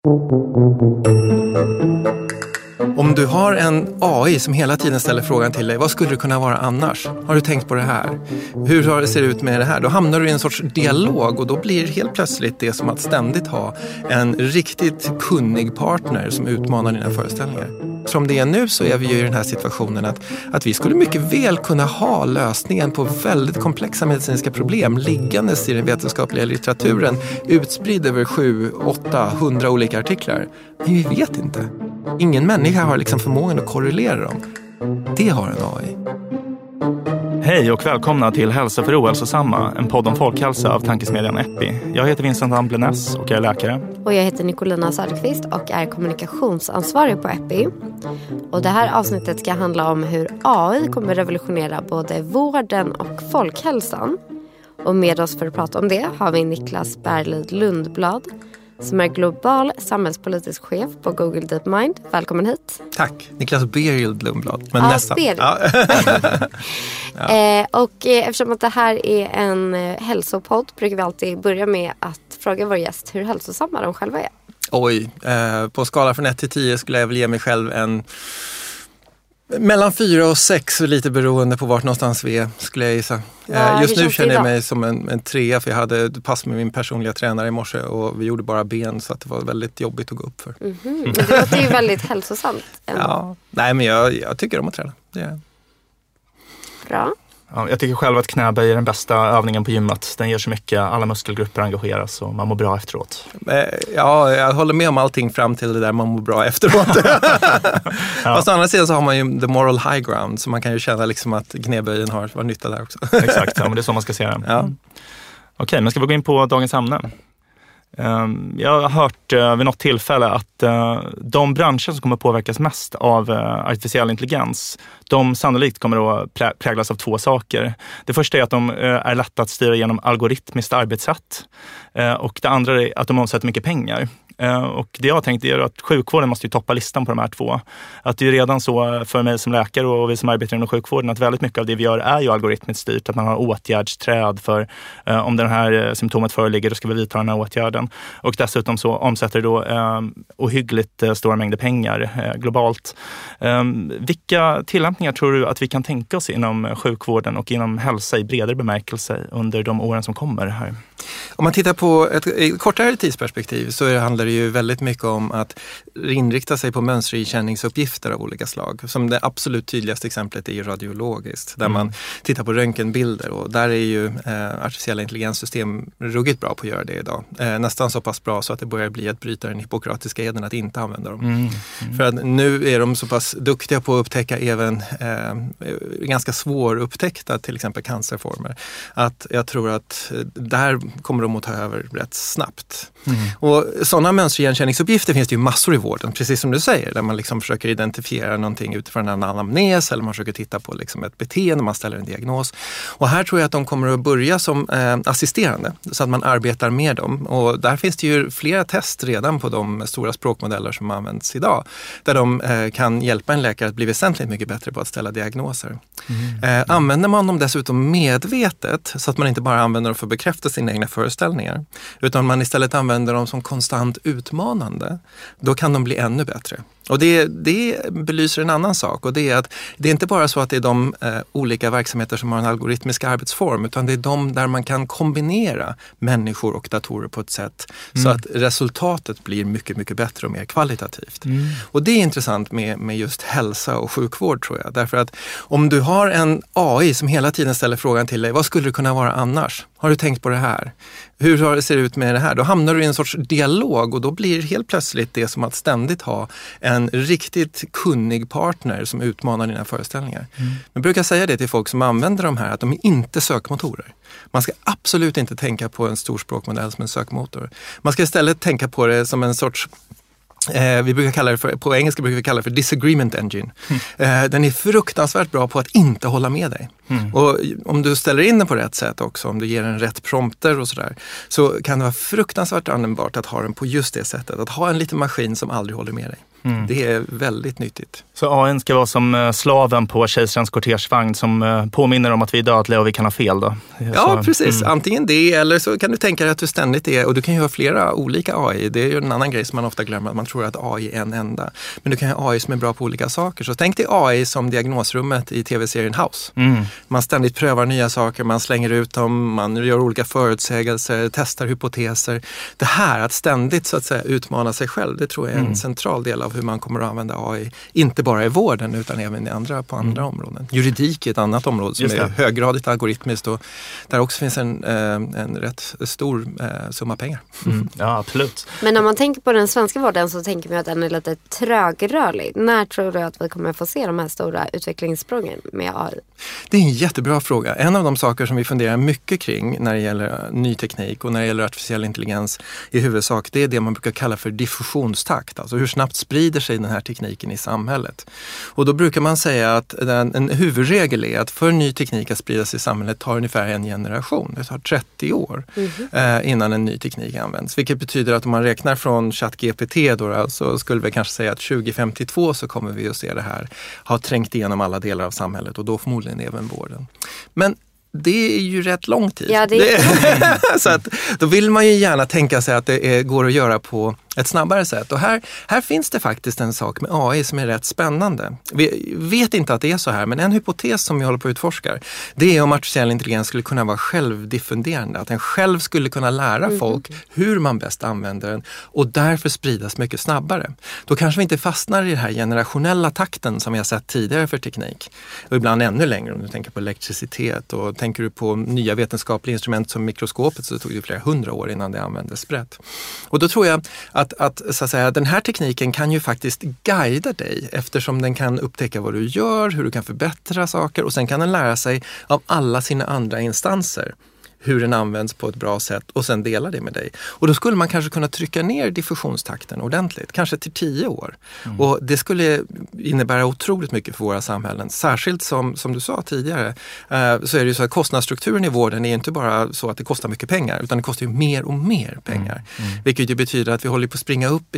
Om du har en AI som hela tiden ställer frågan till dig, vad skulle det kunna vara annars? Har du tänkt på det här? Hur ser det ut med det här? Då hamnar du i en sorts dialog och då blir helt plötsligt det som att ständigt ha en riktigt kunnig partner som utmanar dina föreställningar. Som det är nu så är vi ju i den här situationen att vi skulle mycket väl kunna ha lösningen på väldigt komplexa medicinska problem liggandes i den vetenskapliga litteraturen utspridd över 700-800 olika artiklar. Men vi vet inte. Ingen människa har liksom förmågan att korrelera dem. Det har en AI. Hej och välkomna till Hälsa för ohälsosamma, en podd om folkhälsa av tankesmedjan Epi. Jag heter Vincent Amblenäs och jag är läkare. Och jag heter Nicolina Söderqvist och är kommunikationsansvarig på Epi. Och det här avsnittet ska handla om hur AI kommer revolutionera både vården och folkhälsan. Och med oss för att prata om det har vi Niklas Berglid Lundblad, som är global samhällspolitisk chef på Google DeepMind. Välkommen hit. Tack, Niklas Berglid Lundblad. Men nästan. Ja. Och eftersom att det här är en hälsopodd brukar vi alltid börja med att fråga vår gäst hur hälsosamma de själva är. Oj, på skala från 1 till 10 skulle jag väl ge mig själv en mellan 4 och 6, lite beroende på vart någonstans vi är, skulle jag gissa. Just nu känner jag mig som en 3, för jag hade pass med min personliga tränare i morse och vi gjorde bara ben, så att det var väldigt jobbigt att gå upp för. Men det låter ju väldigt hälsosamt. Ja, nej men jag tycker om att träna. Det är bra. Ja, jag tycker själv att knäböj är den bästa övningen på gymmet. Den ger så mycket, alla muskelgrupper engageras och man mår bra efteråt. Ja, jag håller med om allting fram till det där man mår bra efteråt. Fast å andra sidan så har man ju the moral high ground, så man kan ju känna liksom att knäböjen har nytta där också. Exakt, ja, men det är så man ska se det. Ja. Okej, men ska vi gå in på dagens ämne? Jag har hört vid något tillfälle att de branscher som kommer påverkas mest av artificiell intelligens, de sannolikt kommer att präglas av 2 saker. Det första är att de är lätta att styra genom algoritmiskt arbetssätt, och det andra är att de omsätter mycket pengar. Och det jag har tänkt är att sjukvården måste ju toppa listan på de här 2. Att det är ju redan så för mig som läkare och vi som arbetar inom sjukvården att väldigt mycket av det vi gör är ju algoritmiskt styrt. Att man har åtgärdsträd för om den här symptomet föreligger, då ska vi vidta den här åtgärden. Och dessutom så omsätter det då ohyggligt stora mängder pengar globalt. Vilka tillämpningar tror du att vi kan tänka oss inom sjukvården och inom hälsa i bredare bemärkelse under de åren som kommer här? Om man tittar på ett kortare tidsperspektiv så handlar det ju väldigt mycket om att inrikta sig på mönsterigenkänningsuppgifter av olika slag. Som det absolut tydligaste exemplet är ju radiologiskt, där man tittar på röntgenbilder, och där är ju artificiella intelligenssystem ruggigt bra på att göra det idag. Nästan så pass bra så att det börjar bli att bryta den hippokratiska eden att inte använda dem. För att nu är de så pass duktiga på att upptäcka även ganska svårupptäckta till exempel cancerformer, att jag tror att där kommer de att ta över rätt snabbt. Och sådana mönsterigenkänningsuppgifter finns det ju massor i vården, precis som du säger, där man liksom försöker identifiera någonting utifrån en anamnes, eller man försöker titta på liksom ett beteende, man ställer en diagnos. Och här tror jag att de kommer att börja som assisterande, så att man arbetar med dem. Och där finns det ju flera test redan på de stora språkmodeller som används idag, där de kan hjälpa en läkare att bli väsentligt mycket bättre på att ställa diagnoser. Använder man dem dessutom medvetet, så att man inte bara använder dem för att bekräfta sina egna föreställningar, utan man istället använder dem som konstant utmanande, då kan de bli ännu bättre. Och det belyser en annan sak, och det är att det är inte bara så att det är de olika verksamheter som har en algoritmisk arbetsform, utan det är de där man kan kombinera människor och datorer på ett sätt så att resultatet blir mycket, mycket bättre och mer kvalitativt. Och det är intressant med just hälsa och sjukvård, tror jag. Därför att om du har en AI som hela tiden ställer frågan till dig, vad skulle det kunna vara annars? Har du tänkt på det här? Hur ser det ut med det här? Då hamnar du i en sorts dialog, och då blir helt plötsligt det som att ständigt ha en riktigt kunnig partner som utmanar dina föreställningar. Jag brukar säga det till folk som använder de här, att de är inte sökmotorer. Man ska absolut inte tänka på en stor språkmodell som en sökmotor. Man ska istället tänka på det som en sorts vi brukar kalla det för, på engelska brukar vi kalla det för disagreement engine. Den är fruktansvärt bra på att inte hålla med dig. Och om du ställer in den på rätt sätt också, om du ger den rätt prompter och sådär, så kan det vara fruktansvärt användbart att ha den på just det sättet. Att ha en liten maskin som aldrig håller med dig. Det är väldigt nyttigt. Så AI ska vara som slaven på kejsarens kortegevagn som påminner om att vi är dödliga och vi kan ha fel då? Ja, precis. Antingen det, eller så kan du tänka dig att du ständigt är, och du kan ju ha flera olika AI. Det är ju en annan grej som man ofta glömmer, att man tror att AI är en enda. Men du kan ha AI som är bra på olika saker. Så tänk dig AI som diagnosrummet i tv-serien House. Man ständigt prövar nya saker, man slänger ut dem, man gör olika förutsägelser, testar hypoteser. Det här att ständigt så att säga utmana sig själv, det tror jag är en central del av hur man kommer att använda AI, inte bara i vården utan även på andra områden. Juridik är ett annat område som är höggradigt algoritmiskt och där också finns en rätt stor summa pengar. Ja, absolut. Men om man tänker på den svenska vården så tänker man att den är lite trögrörlig. När tror du att vi kommer få se de här stora utvecklingssprången med AI? Det är en jättebra fråga. En av de saker som vi funderar mycket kring när det gäller ny teknik och när det gäller artificiell intelligens i huvudsak, det är det man brukar kalla för diffusionstakt. Alltså hur snabbt sprider sig den här tekniken i samhället. Och då brukar man säga att en huvudregel är att för ny teknik att spridas i samhället tar ungefär en generation. Det tar 30 år innan en ny teknik används. Vilket betyder att om man räknar från ChatGPT då, så skulle vi kanske säga att 2052 så kommer vi att se det här ha trängt igenom alla delar av samhället och då förmodligen även vården. Men det är ju rätt lång tid. Ja, så att, då vill man ju gärna tänka sig att det går att göra på ett snabbare sätt. Och här finns det faktiskt en sak med AI som är rätt spännande. Vi vet inte att det är så här, men en hypotes som vi håller på att utforska, det är om artificiell intelligens skulle kunna vara självdiffunderande. Att den själv skulle kunna lära folk hur man bäst använder den och därför spridas mycket snabbare. Då kanske vi inte fastnar i den här generationella takten som vi har sett tidigare för teknik. Och ibland ännu längre om du tänker på elektricitet och tänker du på nya vetenskapliga instrument som mikroskopet så tog det flera 100 år innan det användes brett. Och då tror jag att så att säga, den här tekniken kan ju faktiskt guida dig eftersom den kan upptäcka vad du gör, hur du kan förbättra saker och sen kan den lära sig av alla sina andra instanser hur den används på ett bra sätt och sen dela det med dig. Och då skulle man kanske kunna trycka ner diffusionstakten ordentligt, kanske till 10 år. Och det skulle innebära otroligt mycket för våra samhällen. Särskilt som du sa tidigare så är det ju så att kostnadsstrukturen i vården är inte bara så att det kostar mycket pengar utan det kostar ju mer och mer pengar. Vilket ju betyder att vi håller på att springa upp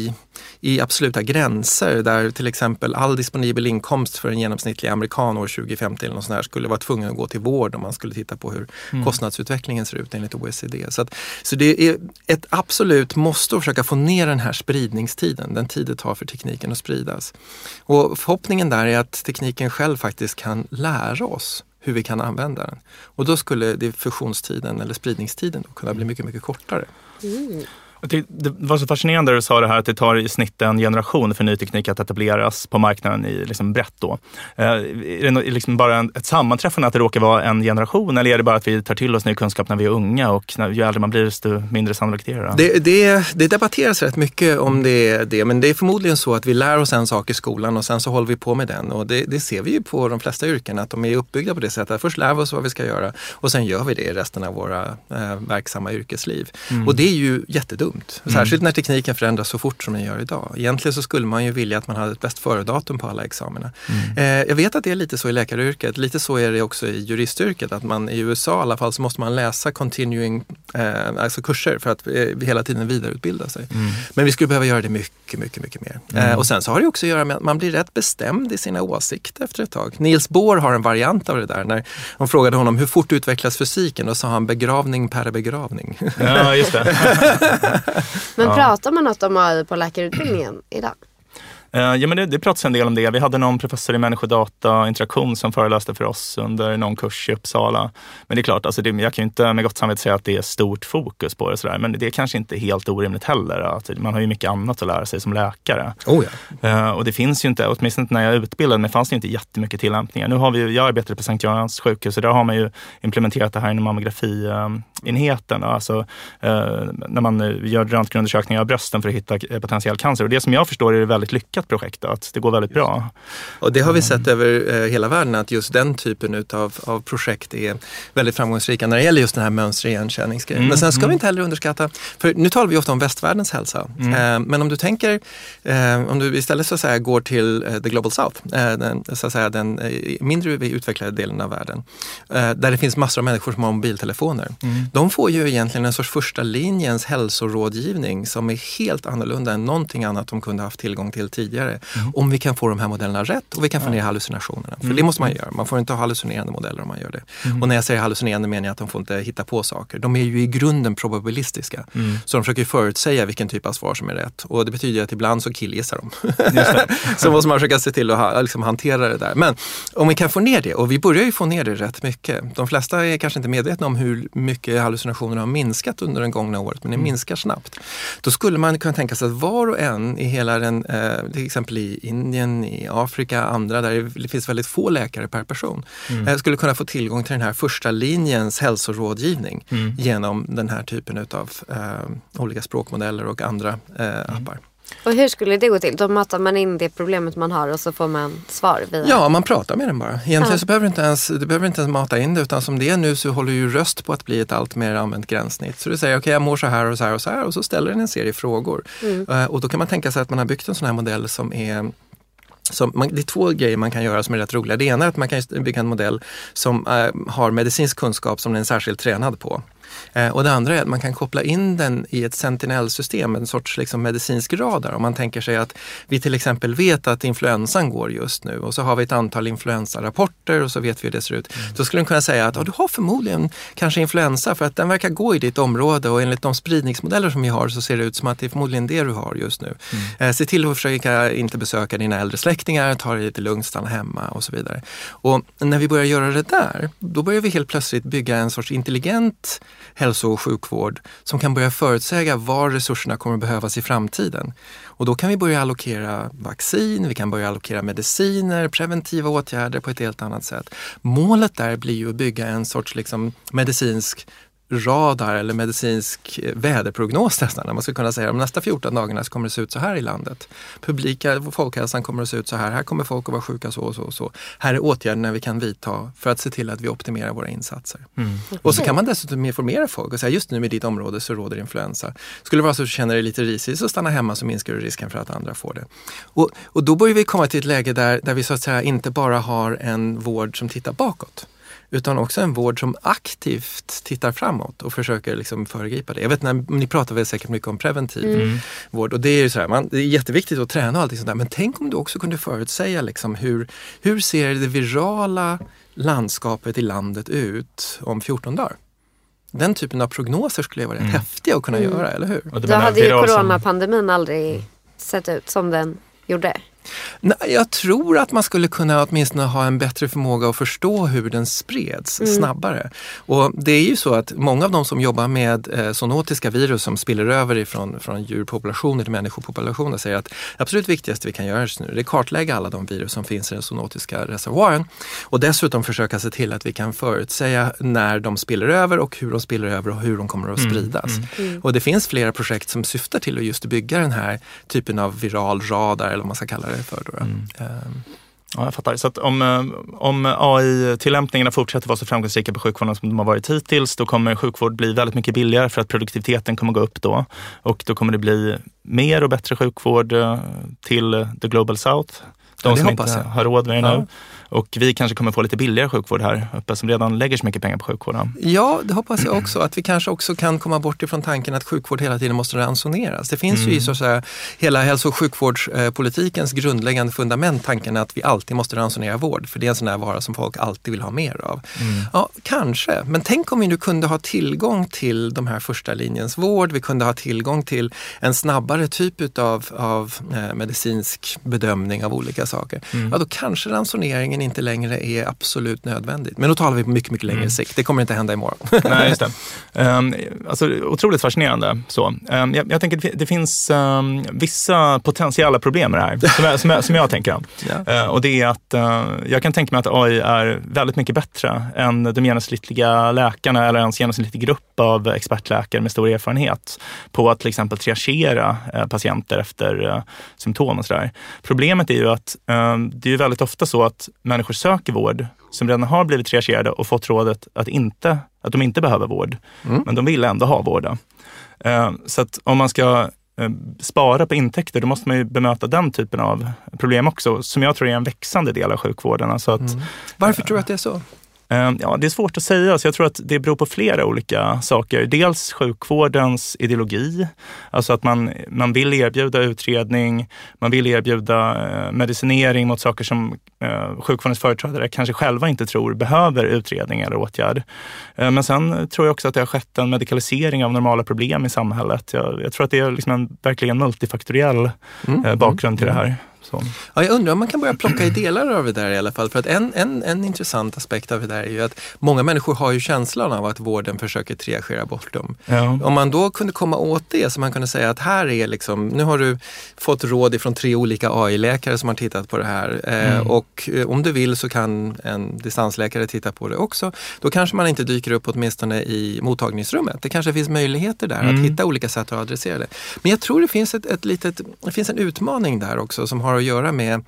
i absoluta gränser där till exempel all disponibel inkomst för en genomsnittlig amerikan år 2050 eller något sånt här skulle vara tvungen att gå till vård om man skulle titta på hur kostnadsutvecklingen ser ut enligt OECD. Så det är ett absolut måste att försöka få ner den här spridningstiden, den tid det tar för tekniken att spridas. Och förhoppningen där är att tekniken själv faktiskt kan lära oss hur vi kan använda den. Och då skulle diffusionstiden eller spridningstiden då kunna bli mycket, mycket kortare. Det var så fascinerande när du sa det här att det tar i snitt en generation för ny teknik att etableras på marknaden i liksom brett då. Är det liksom bara ett sammanträffande att det råkar vara en generation eller är det bara att vi tar till oss ny kunskap när vi är unga och ju äldre man blir desto mindre sannolikt är det? Det debatteras rätt mycket om det är det, men det är förmodligen så att vi lär oss en sak i skolan och sen så håller vi på med den och det ser vi ju på de flesta yrken att de är uppbyggda på det sättet. Först lär vi oss vad vi ska göra och sen gör vi det i resten av våra verksamma yrkesliv. Och det är ju jättedumt. Särskilt när tekniken förändras så fort som den gör idag. Egentligen så skulle man ju vilja att man hade ett bäst före-datum på alla examina. Jag vet att det är lite så i läkaryrket. Lite så är det också i juristyrket. Att man i USA i alla fall så måste man läsa continuing alltså kurser för att hela tiden vidareutbilda sig. Men vi skulle behöva göra det mycket, mycket, mycket mer. Och sen så har det också att göra med att man blir rätt bestämd i sina åsikter efter ett tag. Niels Bohr har en variant av det där. När de frågade honom hur fort utvecklas fysiken och sa han begravning per begravning. Ja, just det. Men pratar man något om AI på läkarutbildningen idag? Ja, men det pratas en del om det. Vi hade någon professor i människodata-interaktion som föreläste för oss under någon kurs i Uppsala. Men det är klart, alltså jag kan ju inte med gott samvete säga att det är stort fokus på det. Sådär. Men det är kanske inte helt orimligt heller. Att man har ju mycket annat att lära sig som läkare. Och det finns ju inte, åtminstone när jag utbildade mig fanns det ju inte jättemycket tillämpningar. Nu har jag arbetade på Sankt Görans sjukhus och där har man ju implementerat det här inom mammografienheten. Alltså när man gör röntgenundersökningar av brösten för att hitta potentiell cancer. Och det som jag förstår är det väldigt lyckat fortsatt projekt, att det går väldigt bra. Och det har vi sett över hela världen, att just den typen av projekt är väldigt framgångsrika när det gäller just den här mönsterigenkänningsgrejen. Men sen ska vi inte heller underskatta, för nu talar vi ofta om västvärldens hälsa. Men om du tänker, om du istället så att säga går till the global south, den mindre utvecklade delen av världen, där det finns massor av människor som har mobiltelefoner. De får ju egentligen en sorts första linjens hälsorådgivning som är helt annorlunda än någonting annat de kunde haft tillgång till tidigare. Om vi kan få de här modellerna rätt och vi kan få ner hallucinationerna. För det måste man göra. Man får inte ha hallucinerande modeller om man gör det. Och när jag säger hallucinerande menar jag att de får inte hitta på saker. De är ju i grunden probabilistiska. Så de försöker förutsäga vilken typ av svar som är rätt. Och det betyder att ibland så killgissar de. Så måste man försöka se till att liksom hantera det där. Men om vi kan få ner det, och vi börjar ju få ner det rätt mycket. De flesta är kanske inte medvetna om hur mycket hallucinationerna har minskat under det gångna året, men det minskar snabbt. Då skulle man kunna tänka sig att var och en i hela den, till exempel i Indien, i Afrika, andra där det finns väldigt få läkare per person, skulle kunna få tillgång till den här första linjens hälsorådgivning genom den här typen av olika språkmodeller och andra appar. Och hur skulle det gå till? Då matar man in det problemet man har och så får man svar via... Ja, man pratar med den bara. Egentligen så behöver du behöver inte ens mata in det, utan som det är nu så håller ju röst på att bli ett allt mer använt gränssnitt. Så du säger okej, jag mår så här och så här och så här, och så ställer den en serie frågor. Och då kan man tänka sig att man har byggt en sån här modell som är... det är två grejer man kan göra som är rätt roliga. Det ena är att man kan bygga en modell som har medicinsk kunskap som den är särskilt tränad på. Och det andra är att man kan koppla in den i ett sentinellsystem, en sorts liksom medicinsk radar. Om man tänker sig att vi till exempel vet att influensan går just nu och så har vi ett antal influensarapporter och så vet vi hur det ser ut. Då skulle den kunna säga att du har förmodligen kanske influensa för att den verkar gå i ditt område och enligt de spridningsmodeller som vi har så ser det ut som att det är förmodligen det du har just nu. Se till att försöka inte besöka dina äldre släktingar, ta det lite lugnt, stanna hemma och så vidare. Och när vi börjar göra det där, då börjar vi helt plötsligt bygga en sorts intelligent hälso- och sjukvård som kan börja förutsäga var resurserna kommer att behövas i framtiden. Och då kan vi börja allokera vaccin, vi kan börja allokera mediciner, preventiva åtgärder på ett helt annat sätt. Målet där blir ju att bygga en sorts liksom medicinsk radar eller medicinsk väderprognos nästan. Man skulle kunna säga att de nästa 14 dagarna så kommer det se ut så här i landet. Folkhälsan kommer att se ut så här. Här kommer folk att vara sjuka så och så och så. Här är åtgärderna vi kan vidta för att se till att vi optimerar våra insatser. Och så kan man dessutom informera folk och säga just nu med ditt område så råder influensa. Skulle det vara så att du känner dig lite risig så stanna hemma så minskar du risken för att andra får det. Och då börjar vi komma till ett läge där vi så att säga inte bara har en vård som tittar bakåt, utan också en vård som aktivt tittar framåt och försöker liksom föregripa det. Jag vet, ni pratar väl säkert mycket om preventiv vård och det är ju så här, det är jätteviktigt att träna och allting sånt där, men tänk om du också kunde förutsäga liksom hur ser det virala landskapet i landet ut om 14 dagar? Den typen av prognoser skulle vara rätt häftiga att kunna göra, eller hur? Då hade ju coronapandemin aldrig sett ut som den gjorde. Nej, jag tror att man skulle kunna åtminstone ha en bättre förmåga att förstå hur den spreds snabbare. Och det är ju så att många av de som jobbar med zoonotiska virus som spiller över från djurpopulationer till människopopulationer säger att det absolut viktigaste vi kan göra just nu är att kartlägga alla de virus som finns i den zoonotiska reservoaren och dessutom försöka se till att vi kan förutsäga när de spiller över och hur de spiller över och hur de kommer att spridas. Och det finns flera projekt som syftar till att just bygga den här typen av viral radar eller vad man ska kalla det för då. Ja, jag fattar. Så att om AI-tillämpningarna fortsätter vara så framgångsrika på sjukvården som de har varit hittills, då kommer sjukvård bli väldigt mycket billigare för att produktiviteten kommer gå upp då. Och då kommer det bli mer och bättre sjukvård till the global south. De som inte har råd med det nu. Och vi kanske kommer få lite billigare sjukvård här uppe som redan lägger så mycket pengar på sjukvården. Ja, det hoppas jag också. Att vi kanske också kan komma bort ifrån tanken att sjukvård hela tiden måste ransoneras. Det finns ju i så att säga hela hälso- och sjukvårdspolitikens grundläggande fundament tanken att vi alltid måste ransonera vård. För det är en sån där vara som folk alltid vill ha mer av. Ja, kanske. Men tänk om vi nu kunde ha tillgång till de här första linjens vård. Vi kunde ha tillgång till en snabbare typ av medicinsk bedömning av olika saker. Ja, då kanske ransoneringen verkligen inte längre är absolut nödvändigt. Men då talar vi på mycket, mycket längre sikt. Det kommer inte hända imorgon. Nej, just det. Alltså, otroligt fascinerande. Så. Jag tänker att det finns vissa potentiella problem med det här som jag tänker om. Ja. Och det är att jag kan tänka mig att AI är väldigt mycket bättre än de genomsnittliga läkarna eller ens genomsnittlig grupp av expertläkare med stor erfarenhet på att till exempel triagera patienter efter symptom och sådär. Problemet är ju att det är ju väldigt ofta så att människor söker vård som redan har blivit triagerade och fått rådet att de inte behöver vård. Men de vill ändå ha vård. Så att om man ska spara på intäkter, då måste man ju bemöta den typen av problem också, som jag tror är en växande del av sjukvården. Alltså att, Varför tror du att det är så? Ja, det är svårt att säga. Så jag tror att det beror på flera olika saker. Dels sjukvårdens ideologi. Alltså att man vill erbjuda utredning. Man vill erbjuda medicinering mot saker som sjukvårdens företrädare kanske själva inte tror behöver utredning eller åtgärd. Men sen tror jag också att det har skett en medikalisering av normala problem i samhället. Jag tror att det är liksom verkligen multifaktoriell bakgrund till det här. Så. Ja, jag undrar om man kan börja plocka i delar av det där i alla fall. För att en intressant aspekt av det där är ju att många människor har ju känslan av att vården försöker triagera bort dem. Ja. Om man då kunde komma åt det, så man kunde säga att här är liksom, nu har du fått råd ifrån 3 olika AI-läkare som har tittat på det här. Och om du vill så kan en distansläkare titta på det också. Då kanske man inte dyker upp åtminstone i mottagningsrummet. Det kanske finns möjligheter där att hitta olika sätt att adressera det. Men jag tror det finns det finns en utmaning där också som har att göra med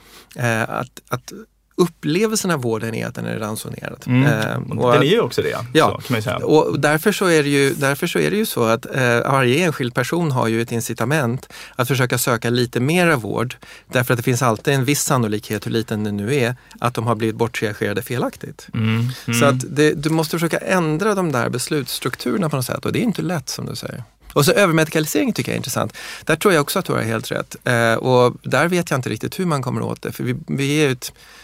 att upplevelsen av vården är att den är ransonerad. Och den är ju också det, ja, så kan man säga. Och därför så är det ju så att varje enskild person har ju ett incitament att försöka söka lite mera vård, därför att det finns alltid en viss sannolikhet, hur liten den nu är, att de har blivit borttriagerade felaktigt. Så att du måste försöka ändra de där beslutsstrukturerna på något sätt, och det är inte lätt som du säger. Och så övermedikalisering tycker jag är intressant. Där tror jag också att du har helt rätt. Och där vet jag inte riktigt hur man kommer åt det. För vi är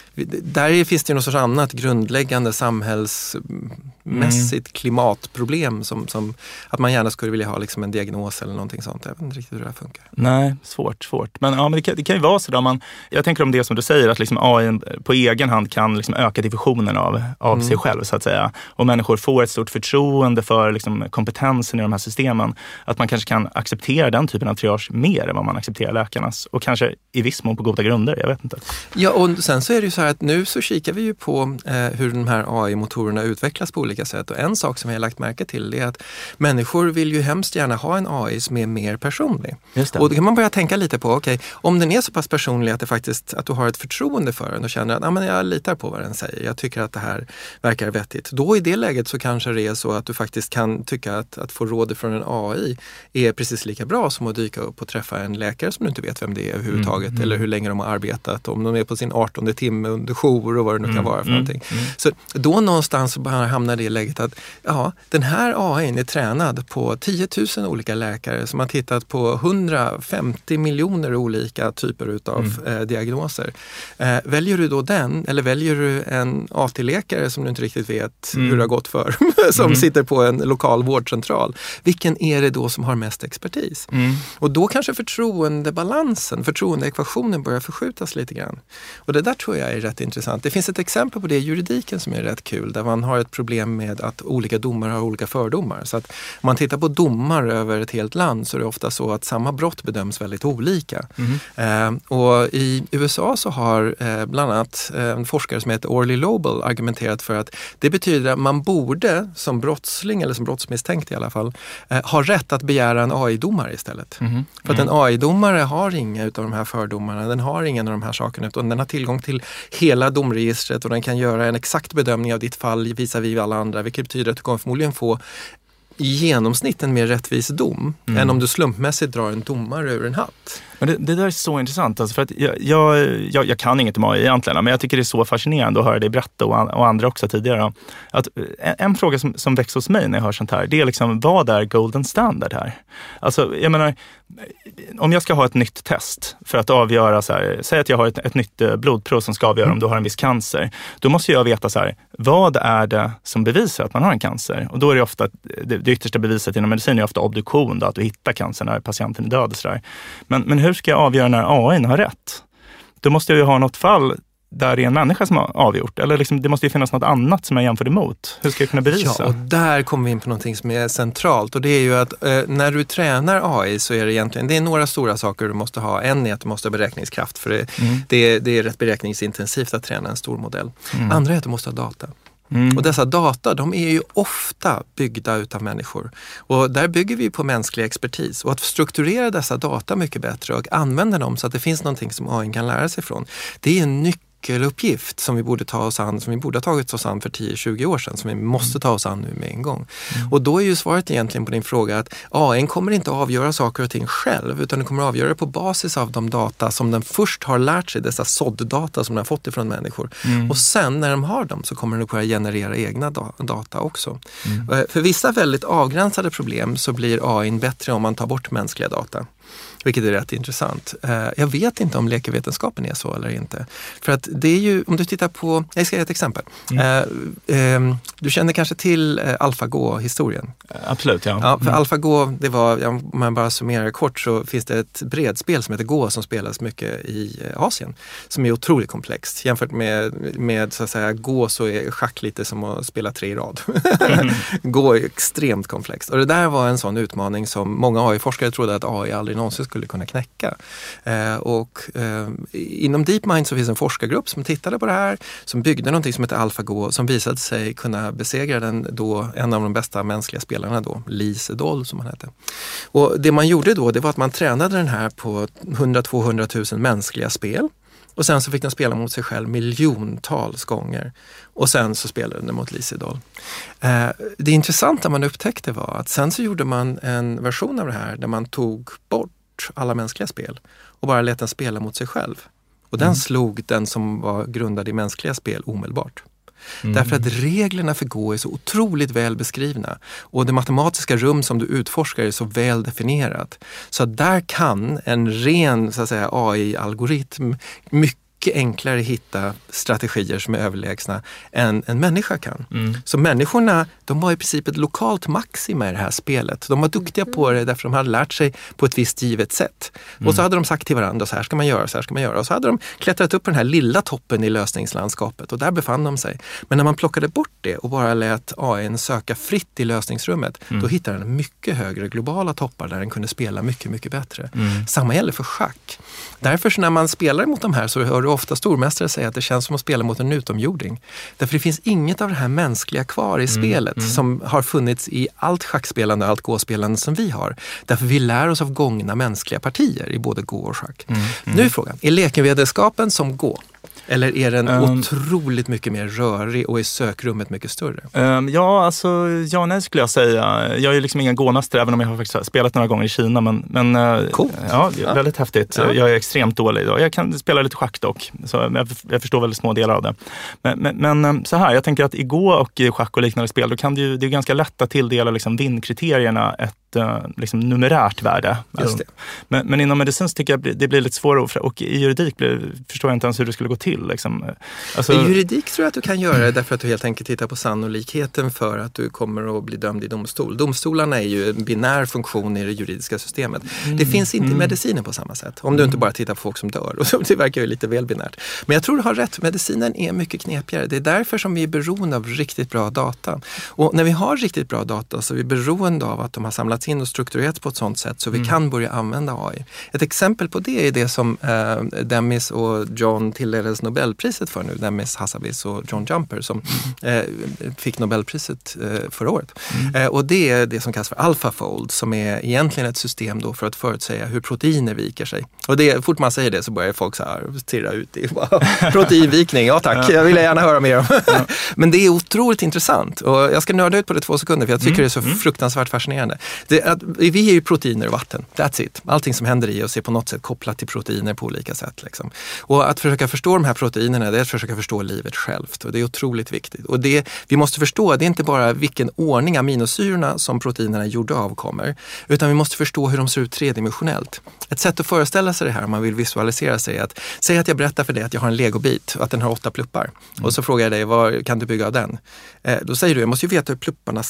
där finns det något sorts annat grundläggande samhällsmässigt klimatproblem som att man gärna skulle vilja ha liksom en diagnos eller någonting sånt. Jag vet inte riktigt hur det här funkar. Nej, svårt. Men, ja, men det kan ju vara så där. Jag tänker om det som du säger, att liksom AI på egen hand kan liksom öka diffusionen av sig själv, så att säga. Och människor får ett stort förtroende för liksom kompetensen i de här systemen. Att man kanske kan acceptera den typen av triage mer än vad man accepterar läkarnas. Och kanske i viss mån på goda grunder, jag vet inte. Ja, och sen så är det ju så här att nu så kikar vi ju på hur de här AI-motorerna utvecklas på olika sätt. Och en sak som jag har lagt märke till är att människor vill ju hemskt gärna ha en AI som är mer personlig. Just det. Och då kan man börja tänka lite på, okej, om den är så pass personlig att att du har ett förtroende för den och känner att men jag litar på vad den säger. Jag tycker att det här verkar vettigt. Då i det läget så kanske det är så att du faktiskt kan tycka att få råd från en AI är precis lika bra som att dyka upp och träffa en läkare som du inte vet vem det är överhuvudtaget eller hur länge de har arbetat, om de är på sin 18:e timme under jour och vad det nu kan vara för någonting. Så då någonstans så hamnar det i läget att den här AI är tränad på 10 000 olika läkare som har tittat på 150 miljoner olika typer utav diagnoser. Väljer du då den, eller väljer du en AT-läkare som du inte riktigt vet hur det har gått för, som sitter på en lokal vårdcentral? Vilken är det då som har mest expertis? Och då kanske förtroendeekvationen börjar förskjutas lite grann. Och det där tror jag är rätt intressant. Det finns ett exempel på det i juridiken som är rätt kul, där man har ett problem med att olika domare har olika fördomar. Så att om man tittar på domar över ett helt land så är det ofta så att samma brott bedöms väldigt olika. Och i USA så har bland annat en forskare som heter Orly Lobel argumenterat för att det betyder att man borde som brottsling, eller som brottsmisstänkt i alla fall, ha rätt att begära en AI-domare istället. För att en AI-domare har inga utav de här fördomarna, den har ingen av de här sakerna, utan den har tillgång till hela domregistret och den kan göra en exakt bedömning av ditt fall visavi alla andra, vilket betyder att du kommer förmodligen få i genomsnitt en mer rättvis dom än om du slumpmässigt drar en domare ur en hatt. Men det där är så intressant, alltså, för att jag kan inget om AI egentligen, men jag tycker det är så fascinerande att höra dig berätta och andra också tidigare. Att en fråga som växer hos mig när jag hör sånt här, det är liksom, vad är golden standard här? Alltså, jag menar, om jag ska ha ett nytt test för att avgöra så här, säg att jag har ett nytt blodprov som ska avgöra om du har en viss cancer, då måste jag veta så här, vad är det som bevisar att man har en cancer? Och då är det ofta, det yttersta beviset inom medicin är ofta obduktion, då, att du hittar cancer när patienten är död och så där. Men hur ska jag avgöra när AI har rätt? Då måste jag ju ha något fall där är en människa som har avgjort? Eller liksom, det måste ju finnas något annat som jag jämför emot. Hur ska jag kunna bevisa? Ja, och där kommer vi in på någonting som är centralt. Och det är ju att när du tränar AI så är det egentligen, det är några stora saker du måste ha. En är att du måste ha beräkningskraft, för det är rätt beräkningsintensivt att träna en stor modell. Andra är att du måste ha data. Och dessa data, de är ju ofta byggda utav människor. Och där bygger vi på mänsklig expertis. Och att strukturera dessa data mycket bättre och använda dem så att det finns någonting som AI kan lära sig från. Det är en nyckeluppgift som vi borde ta oss an, som vi borde ha tagit oss an för 10-20 år sedan, som vi måste ta oss an nu med en gång. Och då är ju svaret egentligen på din fråga att AI kommer inte avgöra saker och ting själv, utan den kommer avgöra det på basis av de data som den först har lärt sig, dessa såddata som den har fått ifrån människor. Och sen när de har dem så kommer den att kunna generera egna data också. För vissa väldigt avgränsade problem så blir AI bättre om man tar bort mänskliga data. Vilket är rätt intressant. Jag vet inte om läkevetenskapen är så eller inte. För att det är ju, om du tittar på, jag ska ge ett exempel. Du känner kanske till AlphaGo-historien? Absolut, ja. Ja, för AlphaGo, det var, om man bara summerar kort, så finns det ett brädspel som heter Go som spelas mycket i Asien. Som är otroligt komplext. Jämfört med så att säga Go så är schack lite som att spela 3 i rad. Go är extremt komplext. Och det där var en sån utmaning som många AI-forskare trodde att AI aldrig någonsin skulle kunna knäcka. Inom DeepMind så finns en forskargrupp som tittade på det här, som byggde någonting som heter AlphaGo, som visade sig kunna besegra en av de bästa mänskliga spelarna då, Lee Sedol som han hette. Och det man gjorde då, det var att man tränade den här på 100-200 000 mänskliga spel. Och sen så fick den spela mot sig själv miljontals gånger. Och sen så spelade den mot Lee Sedol. Det intressanta man upptäckte var att sen så gjorde man en version av det här där man tog bort alla mänskliga spel och bara lät den spela mot sig själv. Och den slog den som var grundad i mänskliga spel omedelbart. Därför att reglerna för Go är så otroligt väl beskrivna och det matematiska rum som du utforskar är så väl definierat. Så att där kan en ren så att säga, AI-algoritm mycket enklare hitta strategier som är överlägsna än en människa kan. Så människorna, de var i princip ett lokalt maxima i det här spelet. De var duktiga på det därför de hade lärt sig på ett visst givet sätt. Och så hade de sagt till varandra, så här ska man göra, så här ska man göra. Och så hade de klättrat upp på den här lilla toppen i lösningslandskapet och där befann de sig. Men när man plockade bort det och bara lät AI söka fritt i lösningsrummet, då hittade den mycket högre globala toppar där den kunde spela mycket, mycket bättre. Samma gäller för schack. Därför så när man spelar mot de här så hör du ofta stormästare säga att det känns som att spela mot en utomjording. Därför det finns inget av det här mänskliga kvar i spelet som har funnits i allt schackspelande och allt gåspelande som vi har. Därför vi lär oss av gångna mänskliga partier i både gå och schack. Nu är frågan, är lekenvetenskapen som gå? Eller är den otroligt mycket mer rörig och är sökrummet mycket större? Ja, nej skulle jag säga. Jag är liksom ingen gåmästare även om jag har faktiskt spelat några gånger i Kina. Men coolt. Ja, väldigt häftigt. Ja. Jag är extremt dålig idag. Jag kan spela lite schack dock. Så jag förstår väldigt små delar av det. Men så här, jag tänker att i gå och i schack och liknande spel, då kan det är ganska lätt att tilldela liksom vinnkriterierna ett liksom numerärt värde. Just det. Men inom medicin tycker jag det blir lite svårare och i juridik förstår jag inte ens hur det skulle gå till. Liksom. I juridik tror jag att du kan göra det därför att du helt enkelt tittar på sannolikheten för att du kommer att bli dömd i domstol. Domstolarna är ju en binär funktion i det juridiska systemet. Det finns inte i medicinen på samma sätt. Om du inte bara tittar på folk som dör. Och det verkar ju lite väl binärt. Men jag tror du har rätt. Medicinen är mycket knepigare. Det är därför som vi är beroende av riktigt bra data. Och när vi har riktigt bra data så är vi beroende av att de har samlats in och strukturerats på ett sådant sätt så vi kan börja använda AI. Ett exempel på det är det som Demis och John tilldelades Nobelpriset för nu. Demis Hassabis och John Jumper som fick Nobelpriset förra året. Och det är det som kallas för AlphaFold som är egentligen ett system då för att förutsäga hur proteiner viker sig. Och fort man säger det så börjar folk så här stirra ut i proteinvikning. Ja tack, jag vill gärna höra mer om. Men det är otroligt intressant och jag ska nörda ut på det 2 sekunder för jag tycker det är så fruktansvärt fascinerande. Vi är ju proteiner och vatten, that's it. Allting som händer i oss är på något sätt kopplat till proteiner på olika sätt. Liksom. Och att försöka förstå de här proteinerna, det är att försöka förstå livet självt. Och det är otroligt viktigt. Och det vi måste förstå, det är inte bara vilken ordning aminosyrorna som proteinerna gjorda av kommer, utan vi måste förstå hur de ser ut tredimensionellt. Ett sätt att föreställa sig det här om man vill visualisera sig är att säga att jag berättar för dig att jag har en legobit och att den har 8 pluppar. Och så frågar jag dig, vad kan du bygga av den? Då säger du, jag måste ju veta hur plupparna sitter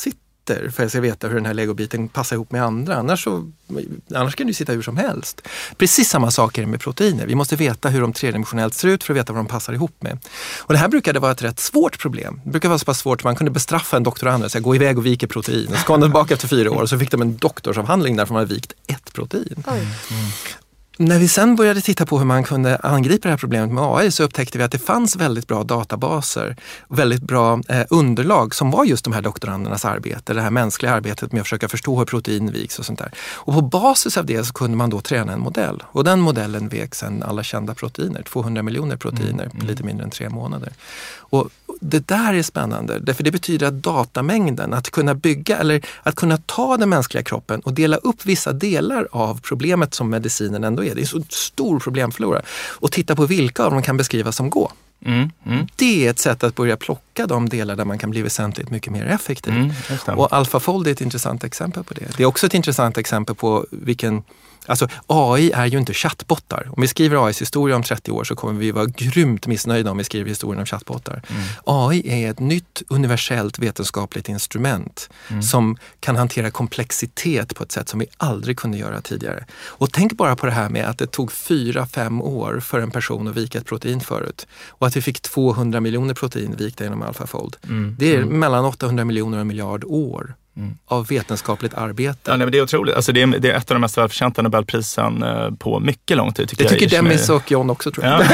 vikter för att jag ska veta hur den här legobiten passar ihop med andra. Annars kan du sitta hur som helst. Precis samma sak är det med proteiner. Vi måste veta hur de tredimensionellt ser ut för att veta vad de passar ihop med. Och det här brukade vara ett rätt svårt problem. Det brukade vara så pass svårt att man kunde bestraffa en doktorand och säga gå iväg och vika protein. Och så kom de tillbaka efter 4 år och så fick de en doktorsavhandling där man hade vikt ett protein. När vi sen började titta på hur man kunde angripa det här problemet med AI så upptäckte vi att det fanns väldigt bra databaser och väldigt bra underlag som var just de här doktorandernas arbete, det här mänskliga arbetet med att försöka förstå hur protein viks och sånt där. Och på basis av det så kunde man då träna en modell. Och den modellen vek sedan alla kända proteiner, 200 miljoner proteiner på lite mindre än 3 månader. Och det där är spännande, för det betyder att datamängden, att kunna bygga eller att kunna ta den mänskliga kroppen och dela upp vissa delar av problemet som medicinen ändå är. Det är en så stor problemflora. Och titta på vilka av dem kan beskrivas som gå. Det är ett sätt att börja plocka de delar där man kan bli väsentligt mycket mer effektiv. Och AlphaFold är ett intressant exempel på det. Det är också ett intressant exempel på alltså AI är ju inte chattbottar. Om vi skriver AIs historia om 30 år så kommer vi vara grymt missnöjda om vi skriver historien om chattbottar. AI är ett nytt universellt vetenskapligt instrument som kan hantera komplexitet på ett sätt som vi aldrig kunde göra tidigare. Och tänk bara på det här med att det tog 4-5 år för en person att vika ett protein förut. Och att vi fick 200 miljoner protein vikta genom AlphaFold. Det är mellan 800 miljoner och 1 miljard år av vetenskapligt arbete. Ja, nej, men det är otroligt. Alltså det är ett av de mest välförtjänta Nobelprisen på mycket lång tid. Det tycker Demis och John också, tror jag.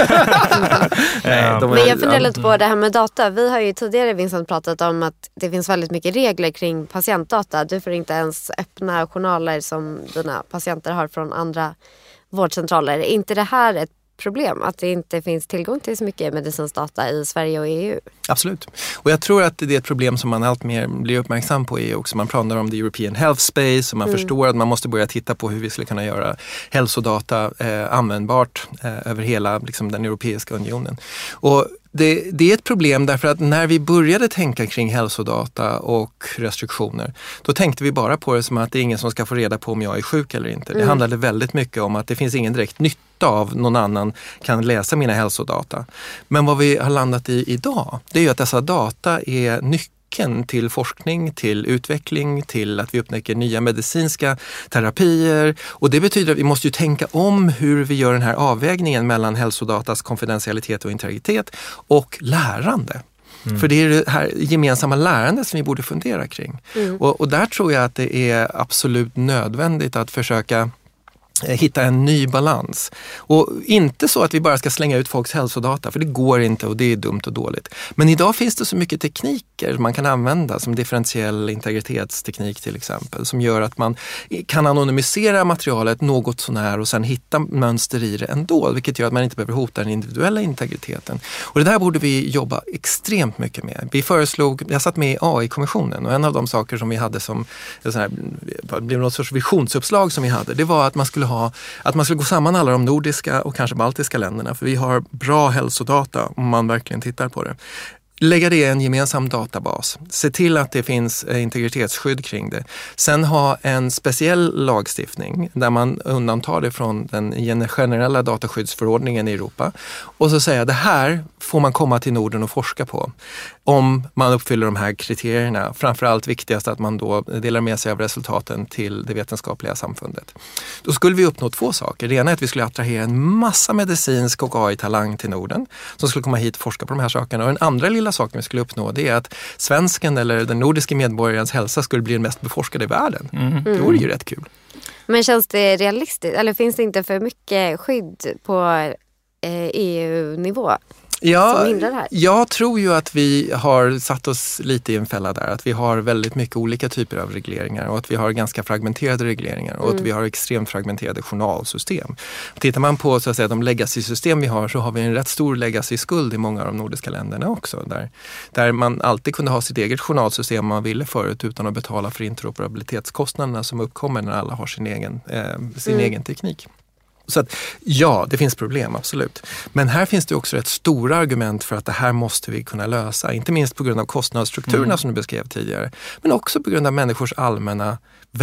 Men jag funderar lite på det här med data. Vi har ju tidigare, Vincent, pratat om att det finns väldigt mycket regler kring patientdata. Du får inte ens öppna journaler som dina patienter har från andra vårdcentraler. Är inte det här ett problem att det inte finns tillgång till så mycket medicinsk data i Sverige och EU? Absolut. Och jag tror att det är ett problem som man allt mer blir uppmärksam på i EU också. Man pratar om the European Health Space och man förstår att man måste börja titta på hur vi skulle kunna göra hälsodata användbart över hela den europeiska unionen. Och det är ett problem därför att när vi började tänka kring hälsodata och restriktioner, då tänkte vi bara på det som att det är ingen som ska få reda på om jag är sjuk eller inte. Det handlade väldigt mycket om att det finns ingen direkt nytta av någon annan kan läsa mina hälsodata. Men vad vi har landat i idag, det är ju att dessa data är nyckeln till forskning, till utveckling, till att vi upptäcker nya medicinska terapier. Och det betyder att vi måste ju tänka om hur vi gör den här avvägningen mellan hälsodatas konfidentialitet och integritet och lärande. För det är det här gemensamma lärandet som vi borde fundera kring. Och där tror jag att det är absolut nödvändigt att försöka hitta en ny balans. Och inte så att vi bara ska slänga ut folks hälsodata, för det går inte och det är dumt och dåligt. Men idag finns det så mycket tekniker man kan använda, som differentiell integritetsteknik till exempel, som gör att man kan anonymisera materialet något sånär och sen hitta mönster i det ändå, vilket gör att man inte behöver hota den individuella integriteten. Och det där borde vi jobba extremt mycket med. Jag satt med i AI-kommissionen och en av de saker som vi hade som blev något sorts visionsuppslag som vi hade, det var att man skulle gå samman alla de nordiska och kanske baltiska länderna, för vi har bra hälsodata om man verkligen tittar på det. Lägga det i en gemensam databas. Se till att det finns integritetsskydd kring det. Sen ha en speciell lagstiftning där man undantar det från den generella dataskyddsförordningen i Europa. Och så säga, det här får man komma till Norden och forska på. Om man uppfyller de här kriterierna. Framförallt viktigast att man då delar med sig av resultaten till det vetenskapliga samfundet. Då skulle vi uppnå 2 saker. Det ena är att vi skulle attrahera en massa medicinsk och AI-talang till Norden som skulle komma hit och forska på de här sakerna. Och den andra lilla saken vi skulle uppnå, det är att svensken eller den nordiska medborgarens hälsa skulle bli den mest beforskade i världen. Det vore ju rätt kul. Men känns det realistiskt? Eller finns det inte för mycket skydd på EU-nivå? Ja, jag tror ju att vi har satt oss lite i en fälla där. Att vi har väldigt mycket olika typer av regleringar och att vi har ganska fragmenterade regleringar och att vi har extremt fragmenterade journalsystem. Tittar man på så att säga, de legacy-system vi har, så har vi en rätt stor legacy-skuld i många av de nordiska länderna också. Där man alltid kunde ha sitt eget journalsystem man ville förut utan att betala för interoperabilitetskostnaderna som uppkommer när alla har sin egen teknik. Så att, ja, det finns problem, absolut. Men här finns det också ett stora argument för att det här måste vi kunna lösa. Inte minst på grund av kostnadsstrukturerna som du beskrev tidigare. Men också på grund av människors allmänna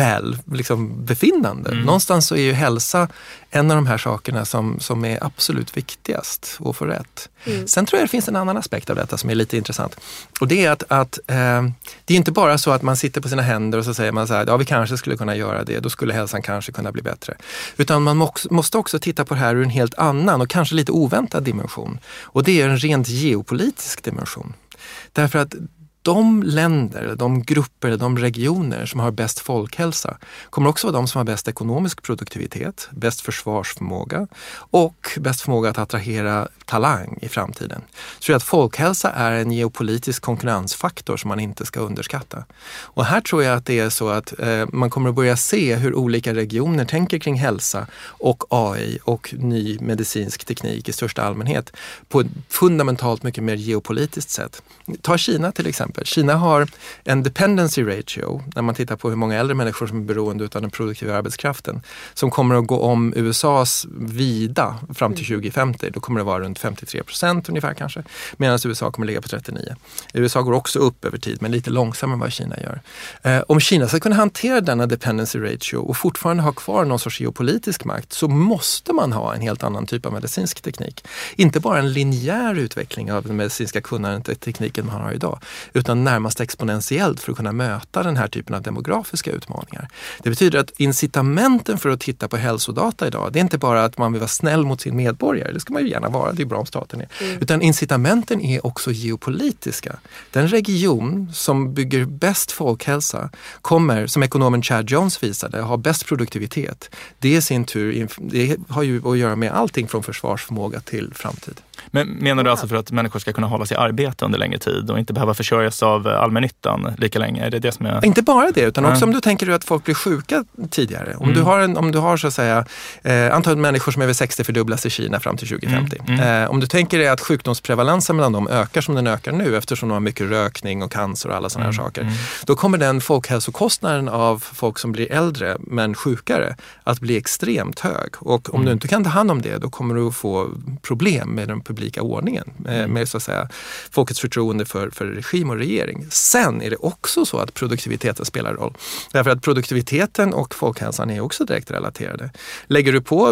befinnande. Någonstans så är ju hälsa en av de här sakerna som är absolut viktigast att få rätt. Sen tror jag det finns en annan aspekt av detta som är lite intressant. Och det är att det är inte bara så att man sitter på sina händer och så säger man så här, ja vi kanske skulle kunna göra det, då skulle hälsan kanske kunna bli bättre. Utan man måste också titta på det här ur en helt annan och kanske lite oväntad dimension. Och det är en rent geopolitisk dimension. Därför att de länder, de grupper, de regioner som har bäst folkhälsa kommer också vara de som har bäst ekonomisk produktivitet, bäst försvarsförmåga och bäst förmåga att attrahera talang i framtiden. Så att folkhälsa är en geopolitisk konkurrensfaktor som man inte ska underskatta. Och här tror jag att det är så att man kommer att börja se hur olika regioner tänker kring hälsa och AI och ny medicinsk teknik i största allmänhet på ett fundamentalt mycket mer geopolitiskt sätt. Ta Kina till exempel. Kina har en dependency ratio, när man tittar på hur många äldre människor som är beroende av den produktiva arbetskraften, som kommer att gå om USAs vida fram till 2050. Då kommer det vara runt 53% ungefär kanske, medan USA kommer ligga på 39%. USA går också upp över tid, men lite långsammare än vad Kina gör. Om Kina ska kunna hantera denna dependency ratio och fortfarande ha kvar någon sorts geopolitisk makt, så måste man ha en helt annan typ av medicinsk teknik. Inte bara en linjär utveckling av den medicinska kunnandet och tekniken man har idag, utan närmast exponentiellt för att kunna möta den här typen av demografiska utmaningar. Det betyder att incitamenten för att titta på hälsodata idag, det är inte bara att man vill vara snäll mot sin medborgare, det ska man ju gärna vara, det är bra om staten är. Utan incitamenten är också geopolitiska. Den region som bygger bäst folkhälsa kommer, som ekonomen Chad Jones visade, ha bäst produktivitet. Det i sin tur, det har ju att göra med allting från försvarsförmåga till framtid. Men menar du alltså för att människor ska kunna hålla sig i arbete under längre tid och inte behöva försörjas av allmännyttan lika länge? Är det det som är... Inte bara det, utan också om du tänker att folk blir sjuka tidigare. Om du har så att säga antalet människor som är över 60 fördubblas i Kina fram till 2050. Om du tänker dig att sjukdomsprevalensen mellan dem ökar som den ökar nu, eftersom de har mycket rökning och cancer och alla sådana här saker, då kommer den folkhälsokostnaden av folk som blir äldre men sjukare att bli extremt hög. Och om du inte kan ta hand om det, då kommer du att få problem med den publika ordningen, med så att säga folkets förtroende för regim och regering. Sen är det också så att produktiviteten spelar roll. Därför att produktiviteten och folkhälsan är också direkt relaterade. Lägger du på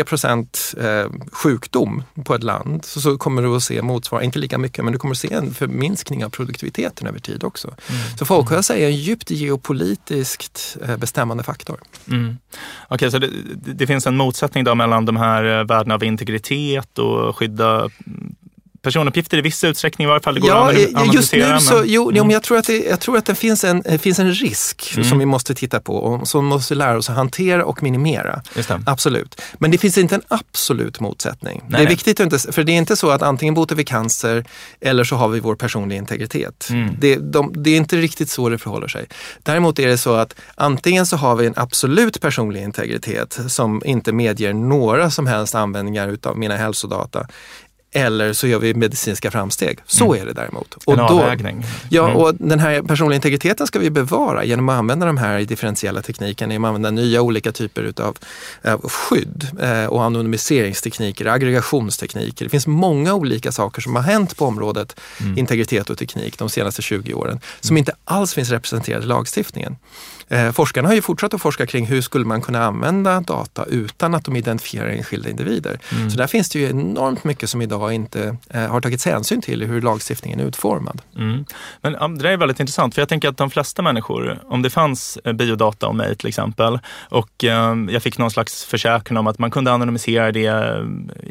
3% sjukdom på ett land, så kommer du att se motsvarande, inte lika mycket, men du kommer att se en förminskning av produktiviteten över tid också. Så folkhälsa är en djupt geopolitiskt bestämmande faktor. Okej, så det finns en motsättning då mellan de här värdena av integritet och skydda personuppgifter i viss utsträckning i varje fall. Det går att analysera. Just nu så, men jag tror att det finns en risk som vi måste titta på och som måste lära oss att hantera och minimera. Absolut. Men det finns inte en absolut motsättning. Det är viktigt att inte, för det är inte så att antingen botar vi cancer eller så har vi vår personliga integritet. Det är inte riktigt så det förhåller sig. Däremot är det så att antingen så har vi en absolut personlig integritet som inte medger några som helst användningar utav mina hälsodata, eller så gör vi medicinska framsteg. Så är det däremot. Och en avvägning. Och den här personliga integriteten ska vi bevara genom att använda de här differentiella teknikerna, genom att använda nya olika typer av skydd och anonymiseringstekniker, aggregationstekniker. Det finns många olika saker som har hänt på området integritet och teknik de senaste 20 åren som inte alls finns representerade i lagstiftningen. Forskarna har ju fortsatt att forska kring hur skulle man kunna använda data utan att de identifierar enskilda individer. Så där finns det ju enormt mycket som idag inte har tagits hänsyn till hur lagstiftningen är utformad. Men det är väldigt intressant, för jag tänker att de flesta människor, om det fanns biodata om mig till exempel, och jag fick någon slags försäkran om att man kunde anonymisera det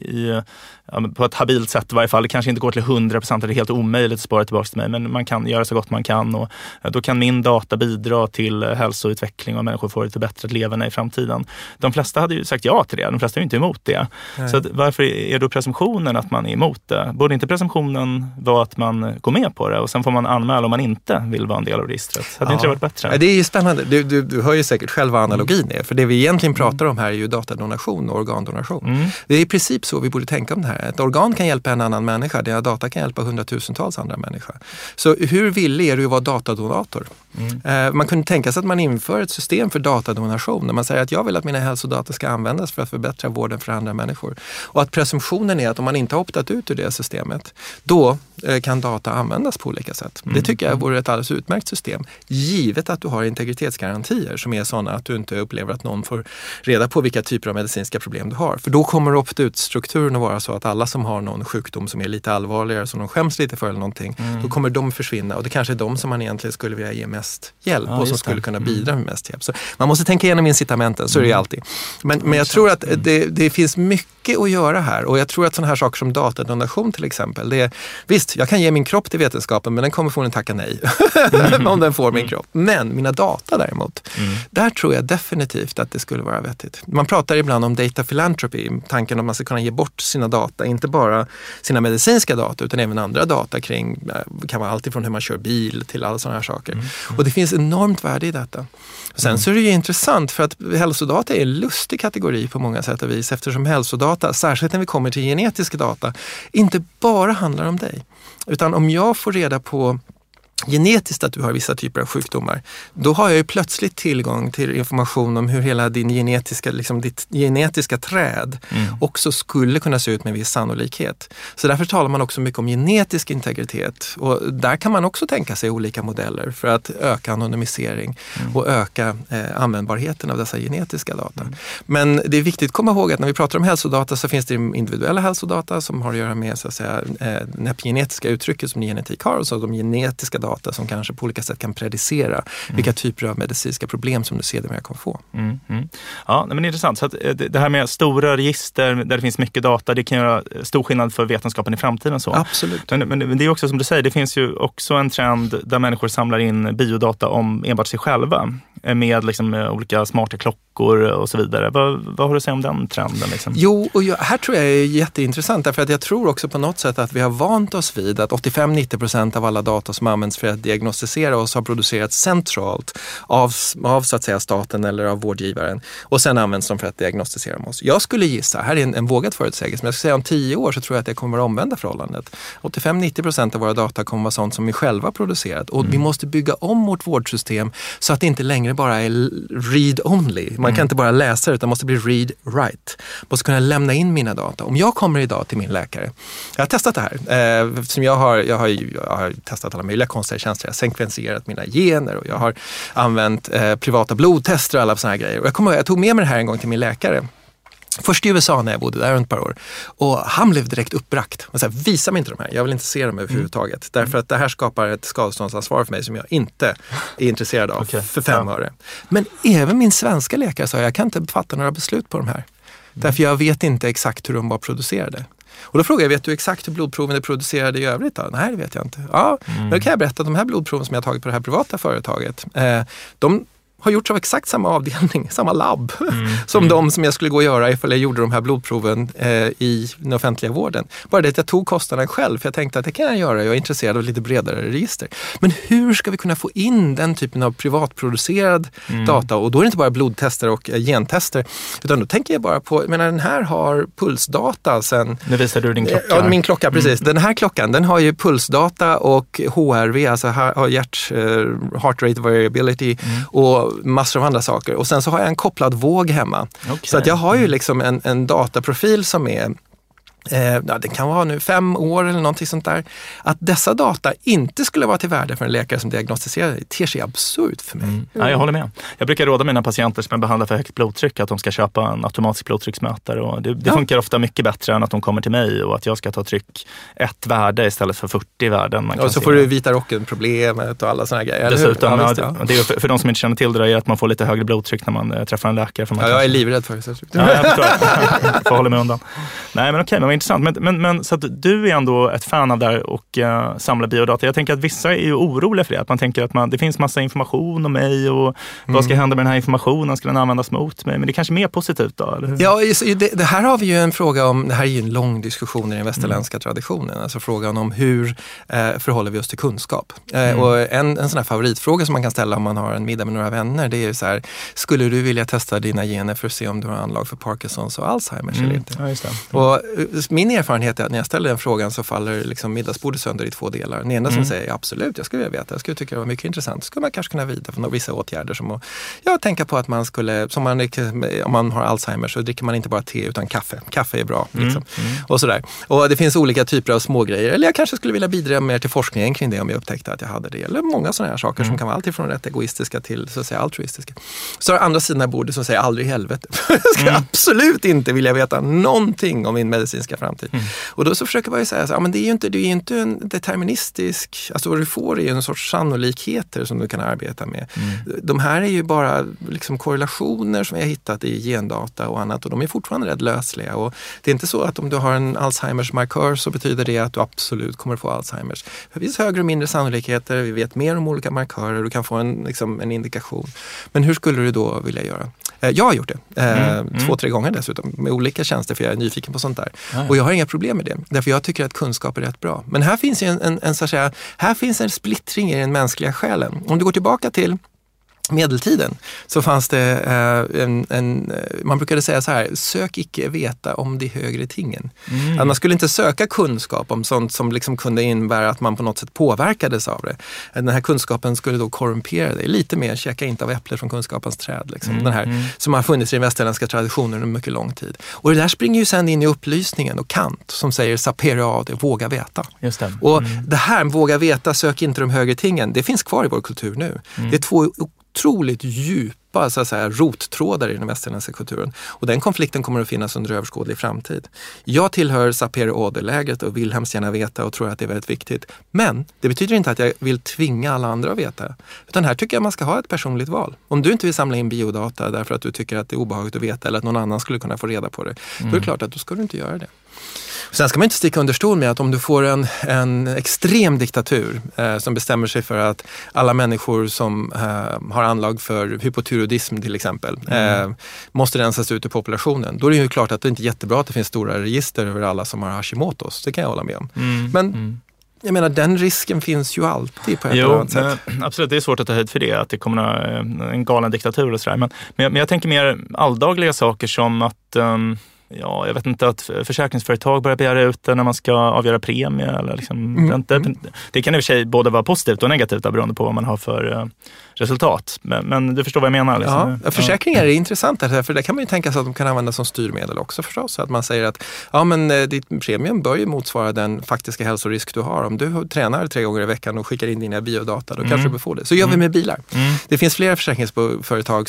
på ett habilt sätt i varje fall. Det kanske inte går till 100%, det är helt omöjligt att spara tillbaka till mig, men man kan göra så gott man kan, och då kan min data bidra till hälsoutveckling och människor får ett bättre leverne i framtiden. De flesta hade ju sagt ja till det, de flesta är ju inte emot det. Så att, varför är då presumtionen att man är emot det? Borde inte presumtionen vara att man går med på det och sen får man anmäla om man inte vill vara en del av registret? Hade inte det varit bättre? Det är ju spännande. Du hör ju säkert själv vad analogin är, för det vi egentligen pratar om här är ju datadonation och organdonation. Det är i princip så vi borde tänka om det här. Ett organ kan hjälpa en annan människa, dina data kan hjälpa hundratusentals andra människor. Så hur vill är du att vara datadonator? Man kunde tänka sig att man inför ett system för datadonation där man säger att jag vill att mina hälsodata ska användas för att förbättra vården för andra människor. Och att presumtionen är att om man inte har optat ut ur det systemet, då kan data användas på olika sätt. Det tycker jag vore ett alldeles utmärkt system. Givet att du har integritetsgarantier som är sådana att du inte upplever att någon får reda på vilka typer av medicinska problem du har. För då kommer opt-ut-strukturen att vara så att alla som har någon sjukdom som är lite allvarligare, som de skäms lite för eller någonting, då kommer de försvinna. Och det kanske är de som man egentligen skulle vilja ge mest hjälp och som skulle kunna bidra med mest hjälp. Så man måste tänka igenom incitamenten, så är det ju alltid. Men jag tror att det finns mycket att göra här. Och jag tror att sådana här saker som datadonation till exempel, visst, jag kan ge min kropp till vetenskapen, men den kommer få en tacka nej om den får min kropp. Men mina data däremot, där tror jag definitivt att det skulle vara vettigt. Man pratar ibland om data philanthropy, tanken om man ska kunna ge bort sina data, inte bara sina medicinska data utan även andra data kring, kan vara allt ifrån hur man kör bil till alla sådana här saker. Och det finns enormt värde i detta. Sen så är det ju intressant för att hälsodata är en lustig kategori på många sätt och vis, eftersom hälsodata, särskilt när vi kommer till genetiska data, inte bara handlar om dig. Utan om jag får reda på genetiskt att du har vissa typer av sjukdomar, då har jag ju plötsligt tillgång till information om hur hela din genetiska, liksom ditt genetiska träd också skulle kunna se ut med viss sannolikhet. Så därför talar man också mycket om genetisk integritet, och där kan man också tänka sig olika modeller för att öka anonymisering och öka användbarheten av dessa genetiska data. Men det är viktigt att komma ihåg att när vi pratar om hälsodata så finns det individuella hälsodata som har att göra med så att säga, det epigenetiska uttrycket som genetik har, och så de genetiska data som kanske på olika sätt kan predicera vilka typer av medicinska problem som du sedermera kommer få. Ja, men det är intressant. Så att det här med stora register där det finns mycket data, det kan göra stor skillnad för vetenskapen i framtiden. Så. Absolut. Men det är också som du säger, det finns ju också en trend där människor samlar in biodata om enbart sig själva med liksom olika smarta klockor och så vidare. Vad har du att säga om den trenden? Liksom? Jo, och här tror jag är jätteintressant, därför att jag tror också på något sätt att vi har vant oss vid att 85-90% av alla data som används för att diagnostisera oss har producerats centralt av så att säga staten eller av vårdgivaren, och sen används de för att diagnostisera oss. Jag skulle gissa, här är en vågad förutsägelse, men jag skulle säga om 10 år så tror jag att det kommer vara omvända förhållandet. 85-90% av våra data kommer vara sånt som vi själva producerat, och vi måste bygga om vårt vårdsystem så att det inte längre bara är read-only. Man kan inte bara läsa det, utan måste bli read-write. Man måste kunna lämna in mina data. Om jag kommer idag till min läkare, jag har testat det här, som jag har testat alla möjliga konstiga tjänster, jag har sekvenserat mina gener och jag har använt privata blodtester och alla såna här grejer. Och jag tog med mig det här en gång till min läkare. Först i USA när jag bodde där ett par år. Och han blev direkt uppbrakt. Och så här, visa mig inte de här. Jag vill inte se dem överhuvudtaget. Därför att det här skapar ett skadeståndsansvar för mig som jag inte är intresserad av för 5 öre. Men även min svenska läkare sa jag kan inte fatta några beslut på de här. Därför jag vet inte exakt hur de var producerade. Och då frågade jag, vet du exakt hur blodproven är producerade i övrigt då? Nej, det vet jag inte. Ja, men då kan jag berätta att de här blodproven som jag har tagit på det här privata företaget, de har gjorts av exakt samma avdelning, samma labb som de som jag skulle gå och göra ifall jag gjorde de här blodproven i den offentliga vården. Bara det att jag tog kostnaden själv, för jag tänkte att det kan jag göra, jag är intresserad av lite bredare register. Men hur ska vi kunna få in den typen av privatproducerad data? Och då är det inte bara blodtester och gentester, utan då tänker jag bara på, den här har pulsdata sen... Nu visar du din klocka. Ja, min klocka, precis. Den här klockan, den har ju pulsdata och HRV, alltså heart rate variability och massor av andra saker. Och sen så har jag en kopplad våg hemma. Okay. Så att jag har ju liksom en dataprofil som är det kan vara nu 5 år eller någonting sånt där. Att dessa data inte skulle vara till värde för en läkare som diagnostiserar det ter sig absurt för mig. Ja, jag håller med. Jag brukar råda mina patienter som jag behandlar för högt blodtryck att de ska köpa en automatisk blodtrycksmätare. Och det funkar ofta mycket bättre än att de kommer till mig och att jag ska ta tryck 1 värde istället för 40 värden. Och så får du vita rocken-problemet och alla såna grejer. Dessutom, det är för de som inte känner till det är att man får lite högre blodtryck när man träffar en läkare. För man jag är livrädd för det. Ja, jag förstår. Jag får hålla mig undan. Nej, men okej, men intressant. Men så att du är ändå ett fan av där och samlar biodata. Jag tänker att vissa är ju oroliga för det. Att man tänker att det finns massa information om mig och vad ska hända med den här informationen? Ska den användas mot mig? Men det är kanske mer positivt då, eller hur? Ja, det här har vi ju en fråga om. Det här är ju en lång diskussion i den västerländska traditionen. Alltså frågan om hur förhåller vi oss till kunskap. Och en sån här favoritfråga som man kan ställa om man har en middag med några vänner, det är ju så här: skulle du vilja testa dina gener för att se om du har anlag för Parkinsons och Alzheimers eller inte? Ja, just det. Och min erfarenhet är att när jag ställer den frågan så faller liksom middagsbordet sönder i 2 delar. Den ena som säger absolut, jag skulle vilja veta, jag skulle tycka det var mycket intressant. Skulle man kanske kunna vidta för vissa åtgärder som att tänka på att man skulle, om man har Alzheimer så dricker man inte bara te utan kaffe. Kaffe är bra liksom. Och sådär. Och det finns olika typer av små grejer. Eller jag kanske skulle vilja bidra mer till forskningen kring det om jag upptäckte att jag hade det. Eller många sådana här saker som kan vara alltifrån rätt egoistiska till så att säga altruistiska. Så har andra sidan av bordet som säger aldrig i helvete. Jag ska absolut inte vilja veta någonting om min medicinska framtid. Och då så försöker man ju säga så här, men det är ju inte en deterministisk, alltså vad du får är en sorts sannolikheter som du kan arbeta med. De här är ju bara liksom korrelationer som jag har hittat i gendata och annat och de är fortfarande rätt lösliga och det är inte så att om du har en Alzheimers markör så betyder det att du absolut kommer få Alzheimers. Det finns högre och mindre sannolikheter, vi vet mer om olika markörer, du kan få en indikation. Men hur skulle du då vilja göra? Jag har gjort det 2-3 gånger dessutom med olika tjänster för jag är nyfiken på sånt där. Och jag har inga problem med det. Därför jag tycker att kunskap är rätt bra. Men här finns ju här finns en splittring i den mänskliga själen. Om du går tillbaka till medeltiden så fanns det man brukade säga så här, sök icke veta om de högre tingen. Att man skulle inte söka kunskap om sånt som liksom kunde innebära att man på något sätt påverkades av det. Den här kunskapen skulle då korrumpera dig lite mer, käka inte av äpplet från kunskapens träd. Liksom. Den här som har funnits i den västerländska traditionen under mycket lång tid. Och det där springer ju sen in i upplysningen och Kant som säger sapere aude, våga veta. Just det. Och det här, våga veta, sök inte de högre tingen, det finns kvar i vår kultur nu. Det är 2 otroligt djupa så att säga, rottrådar i den västerländska kulturen. Och den konflikten kommer att finnas under överskådlig framtid. Jag tillhör sapere aude-lägret och vill hemskt gärna veta och tror att det är väldigt viktigt. Men det betyder inte att jag vill tvinga alla andra att veta. Utan här tycker jag man ska ha ett personligt val. Om du inte vill samla in biodata därför att du tycker att det är obehagligt att veta eller att någon annan skulle kunna få reda på det, då är det klart att då ska du inte göra det. Sen ska man inte sticka under stol med att om du får en extrem diktatur som bestämmer sig för att alla människor som har anlag för hypotyroidism till exempel måste rensas ut i populationen. Då är det ju klart att det inte är jättebra att det finns stora register över alla som har Hashimotos. Det kan jag hålla med om. Men jag menar, den risken finns ju alltid på ett eller annat sätt. Absolut, det är svårt att ta höjd för det, att det kommer en galen diktatur och sådär. Men jag tänker mer alldagliga saker som att jag vet inte, att försäkringsföretag börjar begära ut när man ska avgöra premie eller liksom, det kan i och för sig både vara positivt och negativt beroende på vad man har för resultat. Men du förstår vad jag menar. Liksom. Ja, försäkringar är intressant där, för det kan man ju tänka sig att de kan användas som styrmedel också förstås. Att man säger att ditt premium bör ju motsvara den faktiska hälsorisk du har. Om du tränar 3 gånger i veckan och skickar in dina biodata, då kanske du får det. Så gör vi med bilar. Det finns flera försäkringsföretag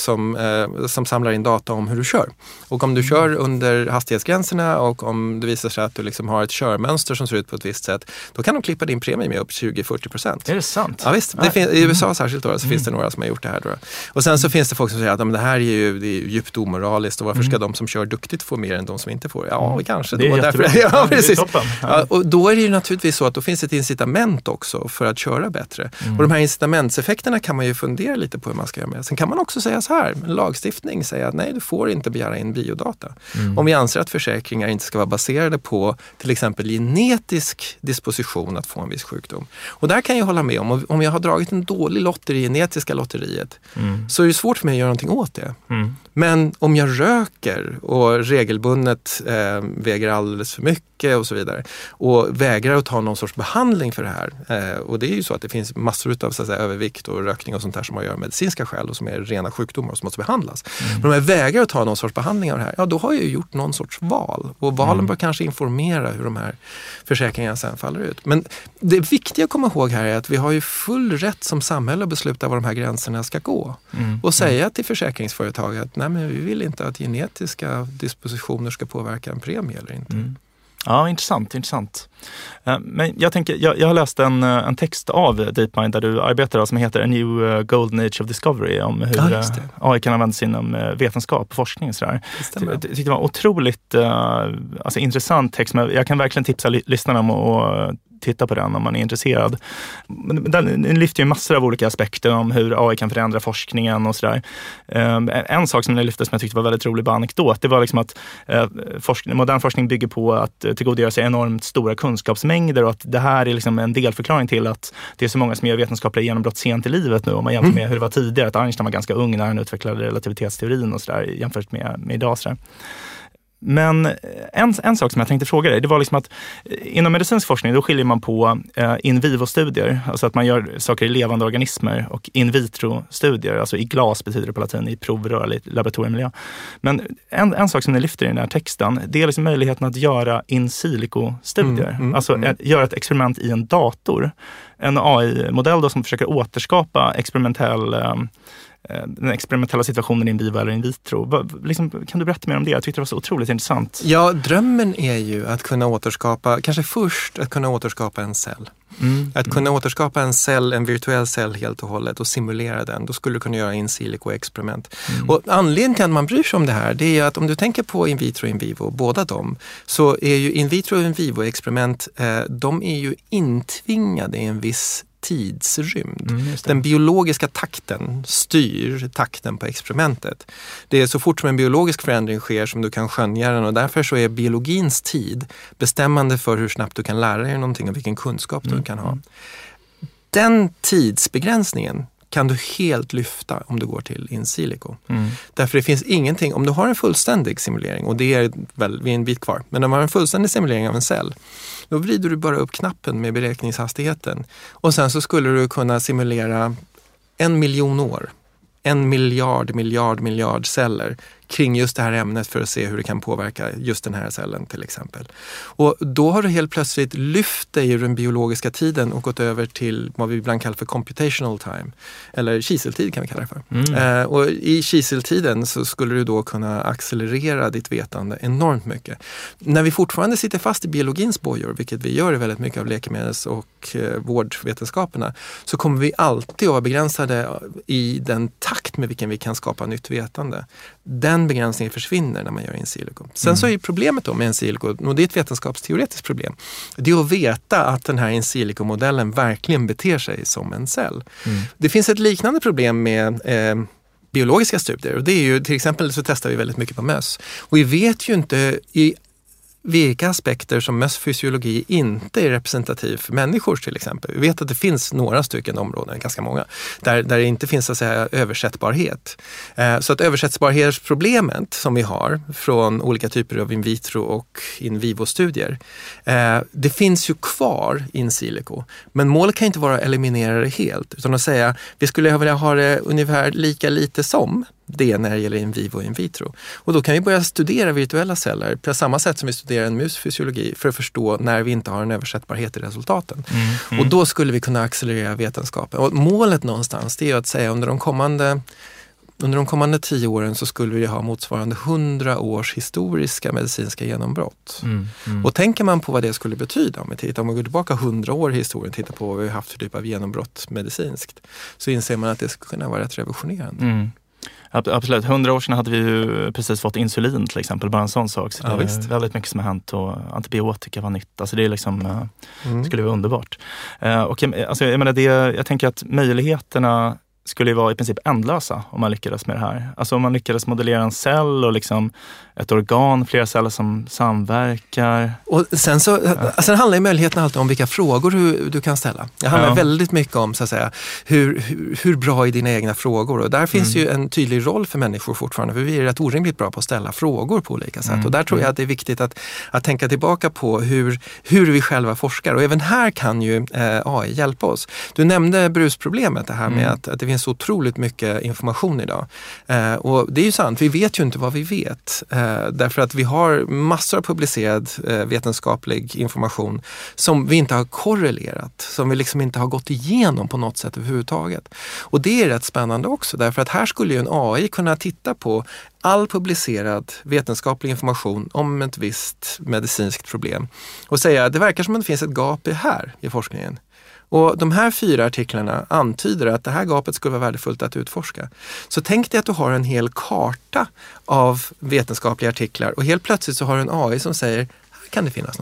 som samlar in data om hur du kör. Och om du kör under hastighetsgränserna och om det visar sig att du liksom har ett körmönster som ser ut på ett visst sätt, då kan de klippa din premie med upp 20-40%. Är det sant? Ja visst, i USA särskilt då, så finns det några som har gjort det här då. Och sen så finns det folk som säger att det här är ju djupt omoraliskt och varför ska de som kör duktigt få mer än de som inte får? Ja, kanske. Det är jättebra. Ja, precis. Det är toppen. Ja, och då är det ju naturligtvis så att då finns ett incitament också för att köra bättre. Och de här incitamentseffekterna kan man ju fundera lite på hur man ska göra med. Sen kan man också säga så här, en lagstiftning säger att nej, du får inte begära in biodata. Om vi anser att försäkringar inte ska vara baserade på till exempel genetisk disposition att få en viss sjukdom. Och där kan jag hålla med om jag har dragit en dålig lott i det genetiska lotteriet så är det svårt för mig att göra någonting åt det. Men om jag röker och regelbundet väger alldeles för mycket och så vidare och vägrar att ta någon sorts behandling för det här, och det är ju så att det finns massor av så att säga, övervikt och rökning och sånt där som har att göra med medicinska skäl och som är rena sjukdomar som måste behandlas. Men om jag vägrar att ta någon sorts behandling av det här, då har jag ju gjort någon sorts val. Och valen bör kanske informera hur de här försäkringarna sen faller ut. Men det viktiga att komma ihåg här är att vi har ju full rätt som samhälle att besluta var de här gränserna ska gå. Och säga till försäkringsföretag att nej, men vi vill inte att genetiska dispositioner ska påverka en premie eller inte. Ja, intressant. Men jag tänker, jag har läst en text av DeepMind där du arbetar som heter A New Golden Age of Discovery om hur AI kan användas inom vetenskap och forskning och sådär. Jag tyckte det var otroligt intressant text, men jag kan verkligen tipsa lyssnarna om att titta på den om man är intresserad. Den lyfter ju massor av olika aspekter om hur AI kan förändra forskningen och sådär. En sak som den lyfte som jag tyckte var väldigt rolig bara anekdot, det var liksom att modern forskning bygger på att tillgodogöra sig enormt stora kunskapsmängder och att det här är liksom en delförklaring till att det är så många som gör vetenskapliga genombrott sent i livet nu om man jämför med hur det var tidigare, att Einstein var ganska ung när han utvecklade relativitetsteorin och sådär jämfört med idag sådär. Men en sak som jag tänkte fråga dig, det var liksom att inom medicinsk forskning då skiljer man på in vivo-studier, alltså att man gör saker i levande organismer, och in vitro-studier, alltså i glas betyder det på latin, i provrör, i laboratoriemiljö. Men en sak som ni lyfter i den här texten, det är liksom möjligheten att göra in silico-studier. Alltså göra ett experiment i en dator. En AI-modell då som försöker återskapa den experimentella situationen in vivo eller in vitro. Liksom, kan du berätta mer om det? Jag tyckte det var så otroligt intressant. Ja, drömmen är ju att kunna återskapa, kanske först att kunna återskapa en cell. Att kunna återskapa en cell, en virtuell cell helt och hållet och simulera den. Då skulle du kunna göra in silico-experiment. Och anledningen till att man bryr sig om det här, det är att om du tänker på in vitro och in vivo, båda dem, så är ju in vitro och in vivo-experiment, de är ju intvingade i en viss tidsrymd. Den biologiska takten styr takten på experimentet. Det är så fort som en biologisk förändring sker som du kan skönja den, och därför så är biologins tid bestämmande för hur snabbt du kan lära dig någonting och vilken kunskap du kan ha. Den tidsbegränsningen kan du helt lyfta om du går till in silico. Därför det finns ingenting, om du har en fullständig simulering, och det är väl vid en bit kvar, men om du har en fullständig simulering av en cell, då vrider du bara upp knappen med beräkningshastigheten och sen så skulle du kunna simulera 1 miljon år, 1 miljard celler kring just det här ämnet för att se hur det kan påverka just den här cellen till exempel. Och då har du helt plötsligt lyft dig ur den biologiska tiden och gått över till vad vi ibland kallar för computational time. Eller kiseltid kan vi kalla det för. Och i kiseltiden så skulle du då kunna accelerera ditt vetande enormt mycket. När vi fortfarande sitter fast i biologins bojor, vilket vi gör i väldigt mycket av läkemedels- och vårdvetenskaperna, så kommer vi alltid att vara begränsade i den takt med vilken vi kan skapa nytt vetande. Den begränsningen försvinner när man gör in silico. Sen så är problemet då med in silico, och det är ett vetenskapsteoretiskt problem, det är att veta att den här in silico-modellen verkligen beter sig som en cell. Det finns ett liknande problem med biologiska studier, och det är ju till exempel så testar vi väldigt mycket på möss. Och vi vet ju inte i vilka aspekter som mössfysiologi inte är representativ för människor till exempel. Vi vet att det finns några stycken områden, ganska många, där det inte finns så att säga översättbarhet. Så att översättbarhetsproblemet som vi har från olika typer av in vitro och in vivo-studier, det finns ju kvar in silico. Men målet kan inte vara att eliminera det helt, utan att säga vi skulle vilja ha det ungefär lika lite som det när det gäller in vivo och in vitro. Och då kan vi börja studera virtuella celler på samma sätt som vi studerar en musfysiologi för att förstå när vi inte har en översättbarhet i resultaten. Och då skulle vi kunna accelerera vetenskapen. Och målet någonstans, det är att säga under de kommande 10 åren så skulle vi ha motsvarande 100 års historiska medicinska genombrott. Och tänker man på vad det skulle betyda om vi går tillbaka 100 år i historien och tittar på vad vi har haft för typ av genombrott medicinskt, så inser man att det skulle kunna vara rätt revolutionerande. Absolut. 100 år sedan hade vi ju precis fått insulin till exempel, bara en sån sak. Så det är väldigt mycket som har hänt, och antibiotika var nytt. Alltså det är liksom, skulle vara underbart. Och alltså, jag tänker att möjligheterna skulle ju vara i princip ändlösa om man lyckades med det här. Alltså om man lyckades modellera en cell och liksom ett organ, flera celler som samverkar. Och sen handlar ju möjligheten alltid om vilka frågor du kan ställa. Det handlar väldigt mycket om så att säga, hur bra är dina egna frågor. Och där finns ju en tydlig roll för människor fortfarande. För vi är rätt orimligt bra på att ställa frågor på olika sätt. Och där tror jag att det är viktigt att tänka tillbaka på hur vi själva forskar. Och även här kan ju AI hjälpa oss. Du nämnde brusproblemet, det här med att det finns så otroligt mycket information idag. Och det är ju sant, vi vet ju inte vad vi vet. Därför att vi har massor av publicerad vetenskaplig information som vi inte har korrelerat, som vi liksom inte har gått igenom på något sätt överhuvudtaget. Och det är rätt spännande också, därför att här skulle ju en AI kunna titta på all publicerad vetenskaplig information om ett visst medicinskt problem och säga att det verkar som att det finns ett gap här i forskningen. Och de här 4 artiklarna antyder att det här gapet skulle vara värdefullt att utforska. Så tänk dig att du har en hel karta av vetenskapliga artiklar och helt plötsligt så har du en AI som säger, här kan det finnas någonting.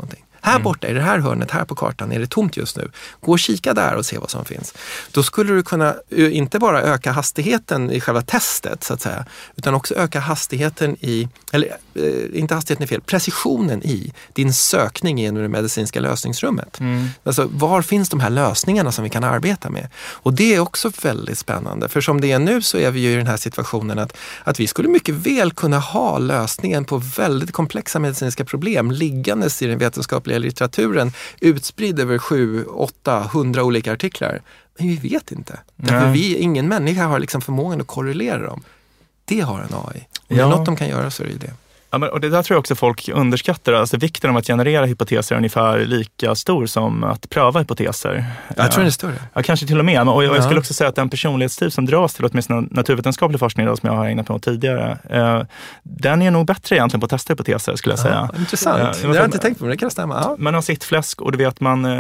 Här borta, i det här hörnet, här på kartan, är det tomt just nu. Gå och kika där och se vad som finns. Då skulle du kunna inte bara öka hastigheten i själva testet så att säga, utan också öka hastigheten inte hastigheten är fel, precisionen i din sökning genom det medicinska lösningsrummet. Alltså, var finns de här lösningarna som vi kan arbeta med? Och det är också väldigt spännande, för som det är nu så är vi ju i den här situationen att vi skulle mycket väl kunna ha lösningen på väldigt komplexa medicinska problem liggandes i den vetenskapliga litteraturen, utspridd över 7, 8, 100 olika artiklar. Men vi vet inte. Därför ingen människa har liksom förmågan att korrelera dem. Det har en AI. Om det är något de kan göra så är det ju det. Ja, men, och det där tror jag också folk underskattar. Alltså vikten av att generera hypoteser är ungefär lika stor som att pröva hypoteser. Jag tror det är större. Ja, kanske till och med. Och jag skulle också säga att den personlighetstyp som dras till åtminstone naturvetenskaplig forskning då, som jag har ägnat mig åt tidigare, den är nog bättre egentligen på att testa hypoteser skulle jag säga. Intressant. Det har jag inte tänkt på, men det kan stämma. Ja. Man har sitt fläsk och du vet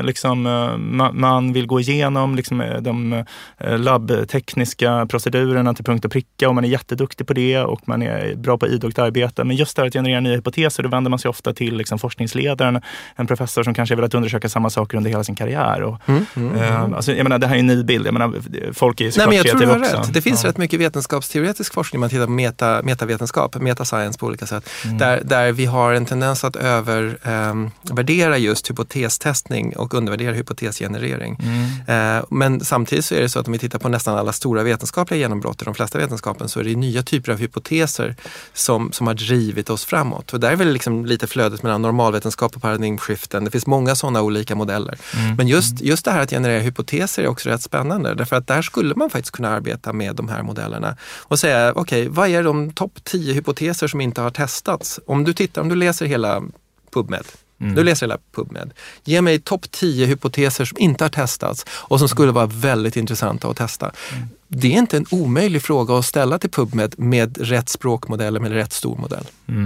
man vill gå igenom liksom, de labbtekniska procedurerna till punkt och pricka och man är jätteduktig på det och man är bra på idogt arbete. Men just att generera nya hypoteser, då vänder man sig ofta till liksom, forskningsledaren, en professor som kanske har velat undersöka samma saker under hela sin karriär. Och, alltså, jag menar, det här är en ny bild. Jag menar, folk är ju såklart kreativa också. Rätt. Det finns rätt mycket vetenskapsteoretisk forskning. Man tittar på metavetenskap, metascience på olika sätt. Där vi har en tendens att övervärdera just hypotestestning och undervärdera hypotesgenerering. Men samtidigt så är det så att om vi tittar på nästan alla stora vetenskapliga genombrott i de flesta vetenskapen så är det nya typer av hypoteser som har drivit oss framåt. Och där är väl liksom lite flödet mellan normalvetenskap och paradigmskiften. Det finns många sådana olika modeller. Men just det här att generera hypoteser är också rätt spännande. Därför att där skulle man faktiskt kunna arbeta med de här modellerna. Och säga, okej, vad är de topp 10 hypoteser som inte har testats? Om du läser hela PubMed. Du läser hela PubMed. Ge mig topp 10 hypoteser som inte har testats och som skulle vara väldigt intressanta att testa. Det är inte en omöjlig fråga att ställa till PubMed med rätt språkmodell eller med rätt stor modell.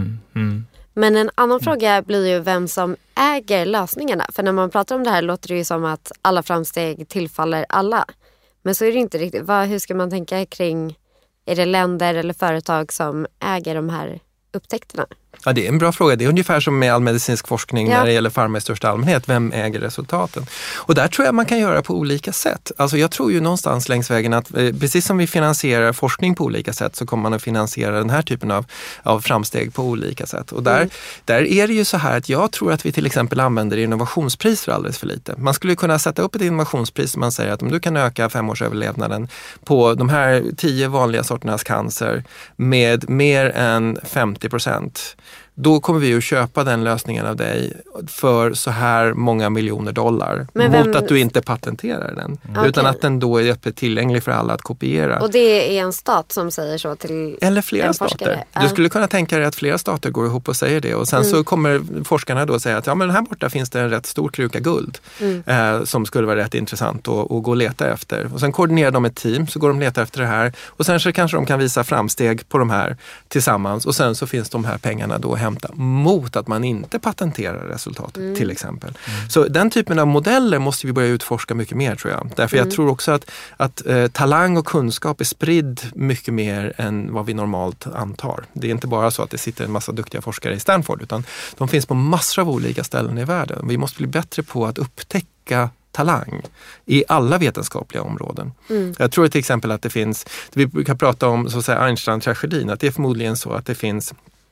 Men en annan fråga blir ju vem som äger lösningarna. För när man pratar om det här låter det ju som att alla framsteg tillfaller alla. Men så är det inte riktigt. Hur ska man tänka kring, är det länder eller företag som äger de här upptäckterna? Ja, det är en bra fråga. Det är ungefär som med all medicinsk forskning när det gäller farma i största allmänhet. Vem äger resultaten? Och där tror jag man kan göra på olika sätt. Alltså jag tror ju någonstans längs vägen att precis som vi finansierar forskning på olika sätt så kommer man att finansiera den här typen av framsteg på olika sätt. Och där är det ju så här att jag tror att vi till exempel använder innovationspriser alldeles för lite. Man skulle kunna sätta upp ett innovationspris som man säger att om du kan öka 5-årsöverlevnaden på de här 10 vanliga sorternas cancer med mer än 50%. Då kommer vi att köpa den lösningen av dig för så här många miljoner dollar. Mot att du inte patenterar den. Utan att den då är öppet tillgänglig för alla att kopiera. Och det är en stat som säger så till eller flera stater. Du skulle kunna tänka dig att flera stater går ihop och säger det. Och sen så kommer forskarna då säga att men här borta finns det en rätt stor kruka guld. Som skulle vara rätt intressant att gå och leta efter. Och sen koordinerar de ett team så går de och letar efter det här. Och sen så kanske de kan visa framsteg på de här tillsammans. Och sen så finns de här pengarna då hämta mot att man inte patenterar resultatet till exempel. Så den typen av modeller måste vi börja utforska mycket mer tror jag. Därför jag tror också att talang och kunskap är spridd mycket mer än vad vi normalt antar. Det är inte bara så att det sitter en massa duktiga forskare i Stanford utan de finns på massor av olika ställen i världen. Vi måste bli bättre på att upptäcka talang i alla vetenskapliga områden. Jag tror till exempel att det finns, vi brukar prata om så att säga Einstein-tragedin, att det är förmodligen så att det finns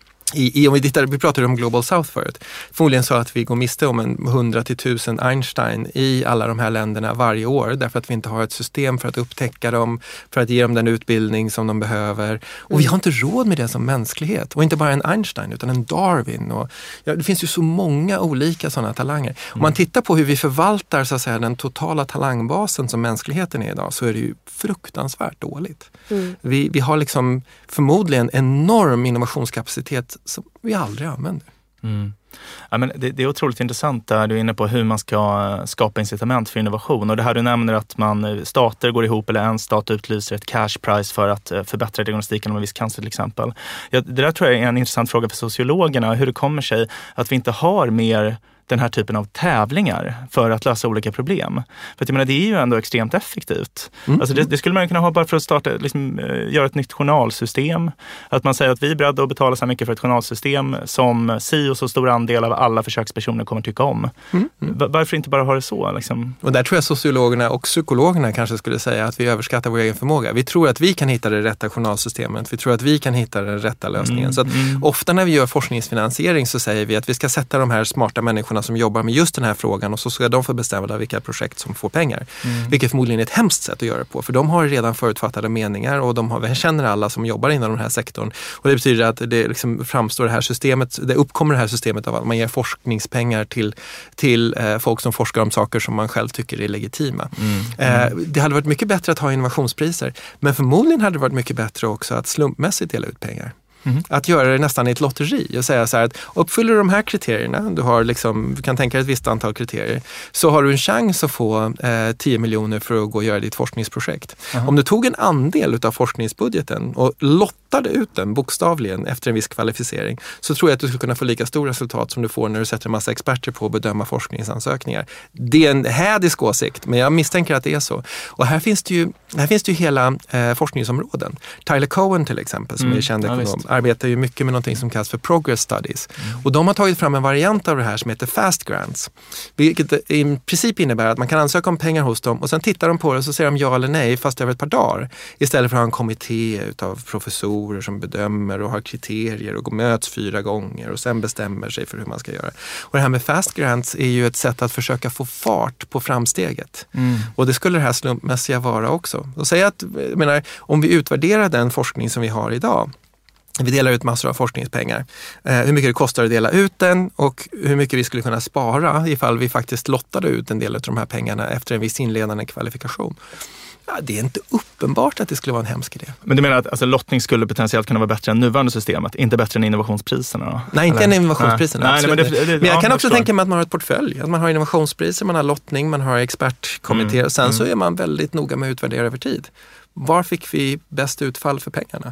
vi pratade om Global South förut. Förmodligen så att vi går miste om 100-1000 Einstein i alla de här länderna varje år därför att vi inte har ett system för att upptäcka dem, för att ge dem den utbildning som de behöver. Och vi har inte råd med det som mänsklighet. Och inte bara en Einstein utan en Darwin. Och, det finns ju så många olika sådana talanger. Om man tittar på hur vi förvaltar så att säga, den totala talangbasen som mänskligheten är idag så är det ju fruktansvärt dåligt. Vi har liksom förmodligen enorm innovationskapacitet som vi aldrig använder. Ja, men det är otroligt intressant där du är inne på hur man ska skapa incitament för innovation. Och det här du nämner att stater går ihop eller en stat utlyser ett cash prize för att förbättra diagnostiken av en viss cancer till exempel. Det där tror jag är en intressant fråga för sociologerna. Hur det kommer sig att vi inte har mer den här typen av tävlingar för att lösa olika problem. För att jag menar, det är ju ändå extremt effektivt. Alltså det skulle man kunna ha bara för att starta, liksom, göra ett nytt journalsystem. Att man säger att vi är beredda att betala så mycket för ett journalsystem som si och så stor andel av alla försökspersoner kommer tycka om. Varför inte bara ha det så? Liksom? Och där tror jag sociologerna och psykologerna kanske skulle säga att vi överskattar vår egen förmåga. Vi tror att vi kan hitta det rätta journalsystemet. Vi tror att vi kan hitta den rätta lösningen. Så att ofta när vi gör forskningsfinansiering så säger vi att vi ska sätta de här smarta människorna som jobbar med just den här frågan och så ska de få bestämma vilka projekt som får pengar. Vilket förmodligen är ett hemskt sätt att göra det på. För de har redan förutfattade meningar och de känner alla som jobbar inom den här sektorn. Och det betyder att det liksom framstår det här systemet, det uppkommer det här systemet av att man ger forskningspengar till folk som forskar om saker som man själv tycker är legitima. Det hade varit mycket bättre att ha innovationspriser, men förmodligen hade det varit mycket bättre också att slumpmässigt dela ut pengar. Att göra det nästan i ett lotteri och säga så här att uppfyller du de här kriterierna, du kan tänka dig ett visst antal kriterier, så har du en chans att få 10 miljoner för att gå och göra ditt forskningsprojekt. Om du tog en andel av forskningsbudgeten och lottade ut den bokstavligen efter en viss kvalificering, så tror jag att du skulle kunna få lika stor resultat som du får när du sätter en massa experter på att bedöma forskningsansökningar. Det är en hädisk åsikt, men jag misstänker att det är så. Och här finns det ju hela forskningsområden. Tyler Cowen till exempel, som är känd ekonom, arbetar ju mycket med någonting som kallas för progress studies. Och de har tagit fram en variant av det här som heter fast grants. Vilket i princip innebär att man kan ansöka om pengar hos dem och sen tittar de på det och så säger de ja eller nej fast över ett par dagar. Istället för att ha en kommitté utav professorer som bedömer och har kriterier och möts 4 gånger och sen bestämmer sig för hur man ska göra. Och det här med fast grants är ju ett sätt att försöka få fart på framsteget. Och det skulle det här slumpmässiga vara också. Och säga att, jag menar, om vi utvärderar den forskning som vi har idag, vi delar ut massor av forskningspengar. Hur mycket det kostar att dela ut den och hur mycket vi skulle kunna spara ifall vi faktiskt lottade ut en del av de här pengarna efter en viss inledande kvalifikation. Ja, det är inte uppenbart att det skulle vara en hemsk idé. Men du menar att alltså, lottning skulle potentiellt kunna vara bättre än nuvarande systemet, inte bättre än innovationspriserna då? Nej, inte än innovationspriserna. Nej, men jag kan också tänka mig att man har ett portfölj. Att man har innovationspriser, man har lottning, man har expertkommittéer. Sen så är man väldigt noga med att utvärdera över tid. Var fick vi bäst utfall för pengarna?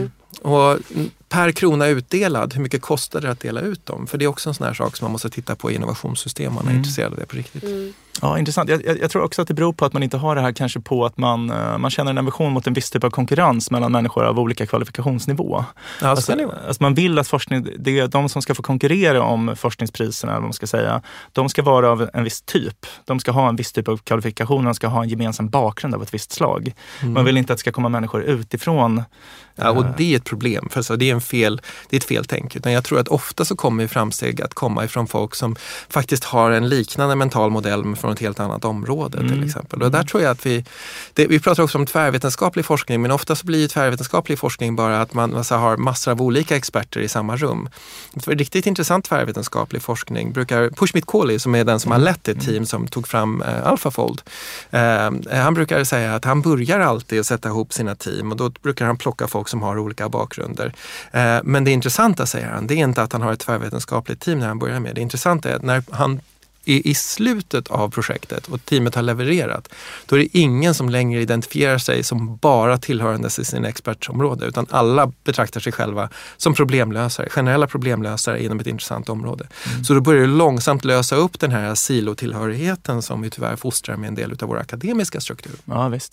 Och per krona utdelad, hur mycket kostar det att dela ut dem? För det är också en sån här sak som man måste titta på i innovationssystem om man är intresserad av det på riktigt. Ja, intressant. Jag tror också att det beror på att man inte har det här kanske på att man känner en aversion mot en viss typ av konkurrens mellan människor av olika kvalifikationsnivå. Ja, alltså man vill att de som ska få konkurrera om forskningspriserna, eller vad man ska säga, de ska vara av en viss typ. De ska ha en viss typ av kvalifikationer, de ska ha en gemensam bakgrund av ett visst slag. Man vill inte att det ska komma människor utifrån. Ja, och det är ett problem, för så det är ett feltänk. Utan jag tror att ofta så kommer framsteg att komma ifrån folk som faktiskt har en liknande mental modell från ett helt annat område till exempel. Och där tror jag att vi pratar också om tvärvetenskaplig forskning, men ofta så blir ju tvärvetenskaplig forskning bara att man har massor av olika experter i samma rum. För riktigt intressant tvärvetenskaplig forskning brukar Pushmit Kohli, som är den som har lett ett team som tog fram AlphaFold, han brukar säga att han börjar alltid att sätta ihop sina team och då brukar han plocka folk som har olika bakgrunder. Men det intressanta, säger han, det är inte att han har ett tvärvetenskapligt team när han börjar med. Det intressanta är att när han är i slutet av projektet och teamet har levererat, då är det ingen som längre identifierar sig som bara tillhörandes i sin expertområde, utan alla betraktar sig själva som problemlösare, generella problemlösare inom ett intressant område. Så då börjar det långsamt lösa upp den här silotillhörigheten som vi tyvärr fostrar med en del av vår akademiska struktur. Ja, visst.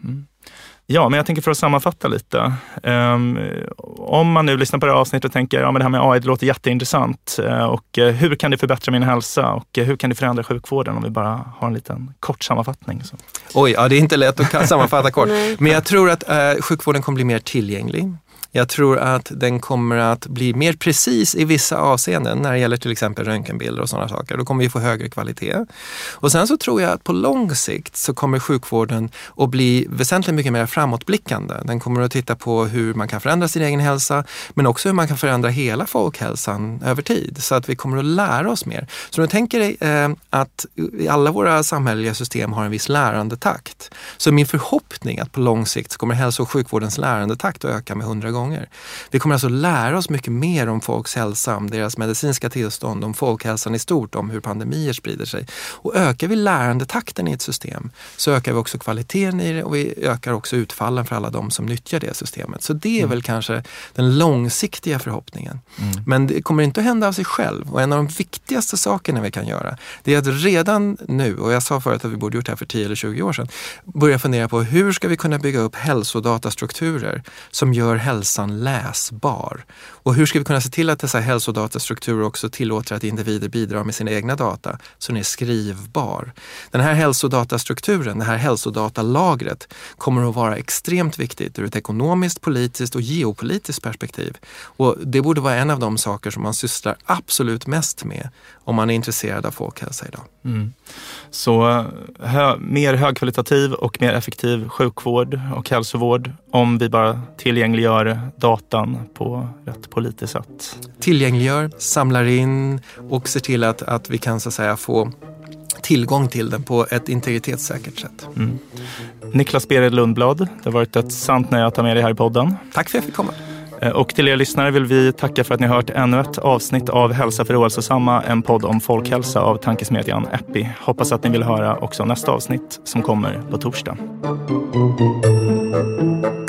Ja, men jag tänker för att sammanfatta lite. Om man nu lyssnar på det här avsnittet och tänker ja, men det här med AI, det låter jätteintressant. Och hur kan det förbättra min hälsa? Och hur kan det förändra sjukvården om vi bara har en liten kort sammanfattning? Så. Oj, ja, det är inte lätt att sammanfatta kort. Men jag tror att sjukvården kommer bli mer tillgänglig. Jag tror att den kommer att bli mer precis i vissa avseenden när det gäller till exempel röntgenbilder och sådana saker. Då kommer vi få högre kvalitet. Och sen så tror jag att på lång sikt så kommer sjukvården att bli väsentligt mycket mer framåtblickande. Den kommer att titta på hur man kan förändra sin egen hälsa, men också hur man kan förändra hela folkhälsan över tid. Så att vi kommer att lära oss mer. Så nu tänker dig att alla våra samhälleliga system har en viss lärandetakt. Så min förhoppning att på lång sikt så kommer hälso- och sjukvårdens lärandetakt att öka med 100 gånger. gånger. Vi kommer alltså lära oss mycket mer om folks hälsa, om deras medicinska tillstånd, om folkhälsan i stort, om hur pandemier sprider sig. Och ökar vi lärandetakten i ett system så ökar vi också kvaliteten i det och vi ökar också utfallen för alla de som nyttjar det systemet. Så det är väl kanske den långsiktiga förhoppningen. Men det kommer inte att hända av sig själv. Och en av de viktigaste sakerna vi kan göra, det är att redan nu, och jag sa förut att vi borde gjort det här för 10 eller 20 år sedan, börja fundera på hur ska vi kunna bygga upp hälsodatastrukturer som gör hälsan läsbar. Och hur ska vi kunna se till att dessa hälsodatastrukturer också tillåter att individer bidrar med sina egna data så den är skrivbar. Den här hälsodatastrukturen, det här hälsodatalagret kommer att vara extremt viktigt ur ett ekonomiskt, politiskt och geopolitiskt perspektiv. Och det borde vara en av de saker som man sysslar absolut mest med om man är intresserad av folkhälsa idag. Så mer högkvalitativ och mer effektiv sjukvård och hälsovård om vi bara tillgängliggör datan på rätt politiskt sätt. Tillgängliggör, samlar in och ser till att vi kan så att säga få tillgång till den på ett integritetssäkert sätt. Niklas Bered Lundblad, det har varit ett sant nöje att ha med dig här i podden. Tack för att jag fick komma. Och till er lyssnare vill vi tacka för att ni har hört ännu ett avsnitt av Hälsa för ohälsosamma, en podd om folkhälsa av tankesmedjan Epi. Hoppas att ni vill höra också nästa avsnitt som kommer på torsdag.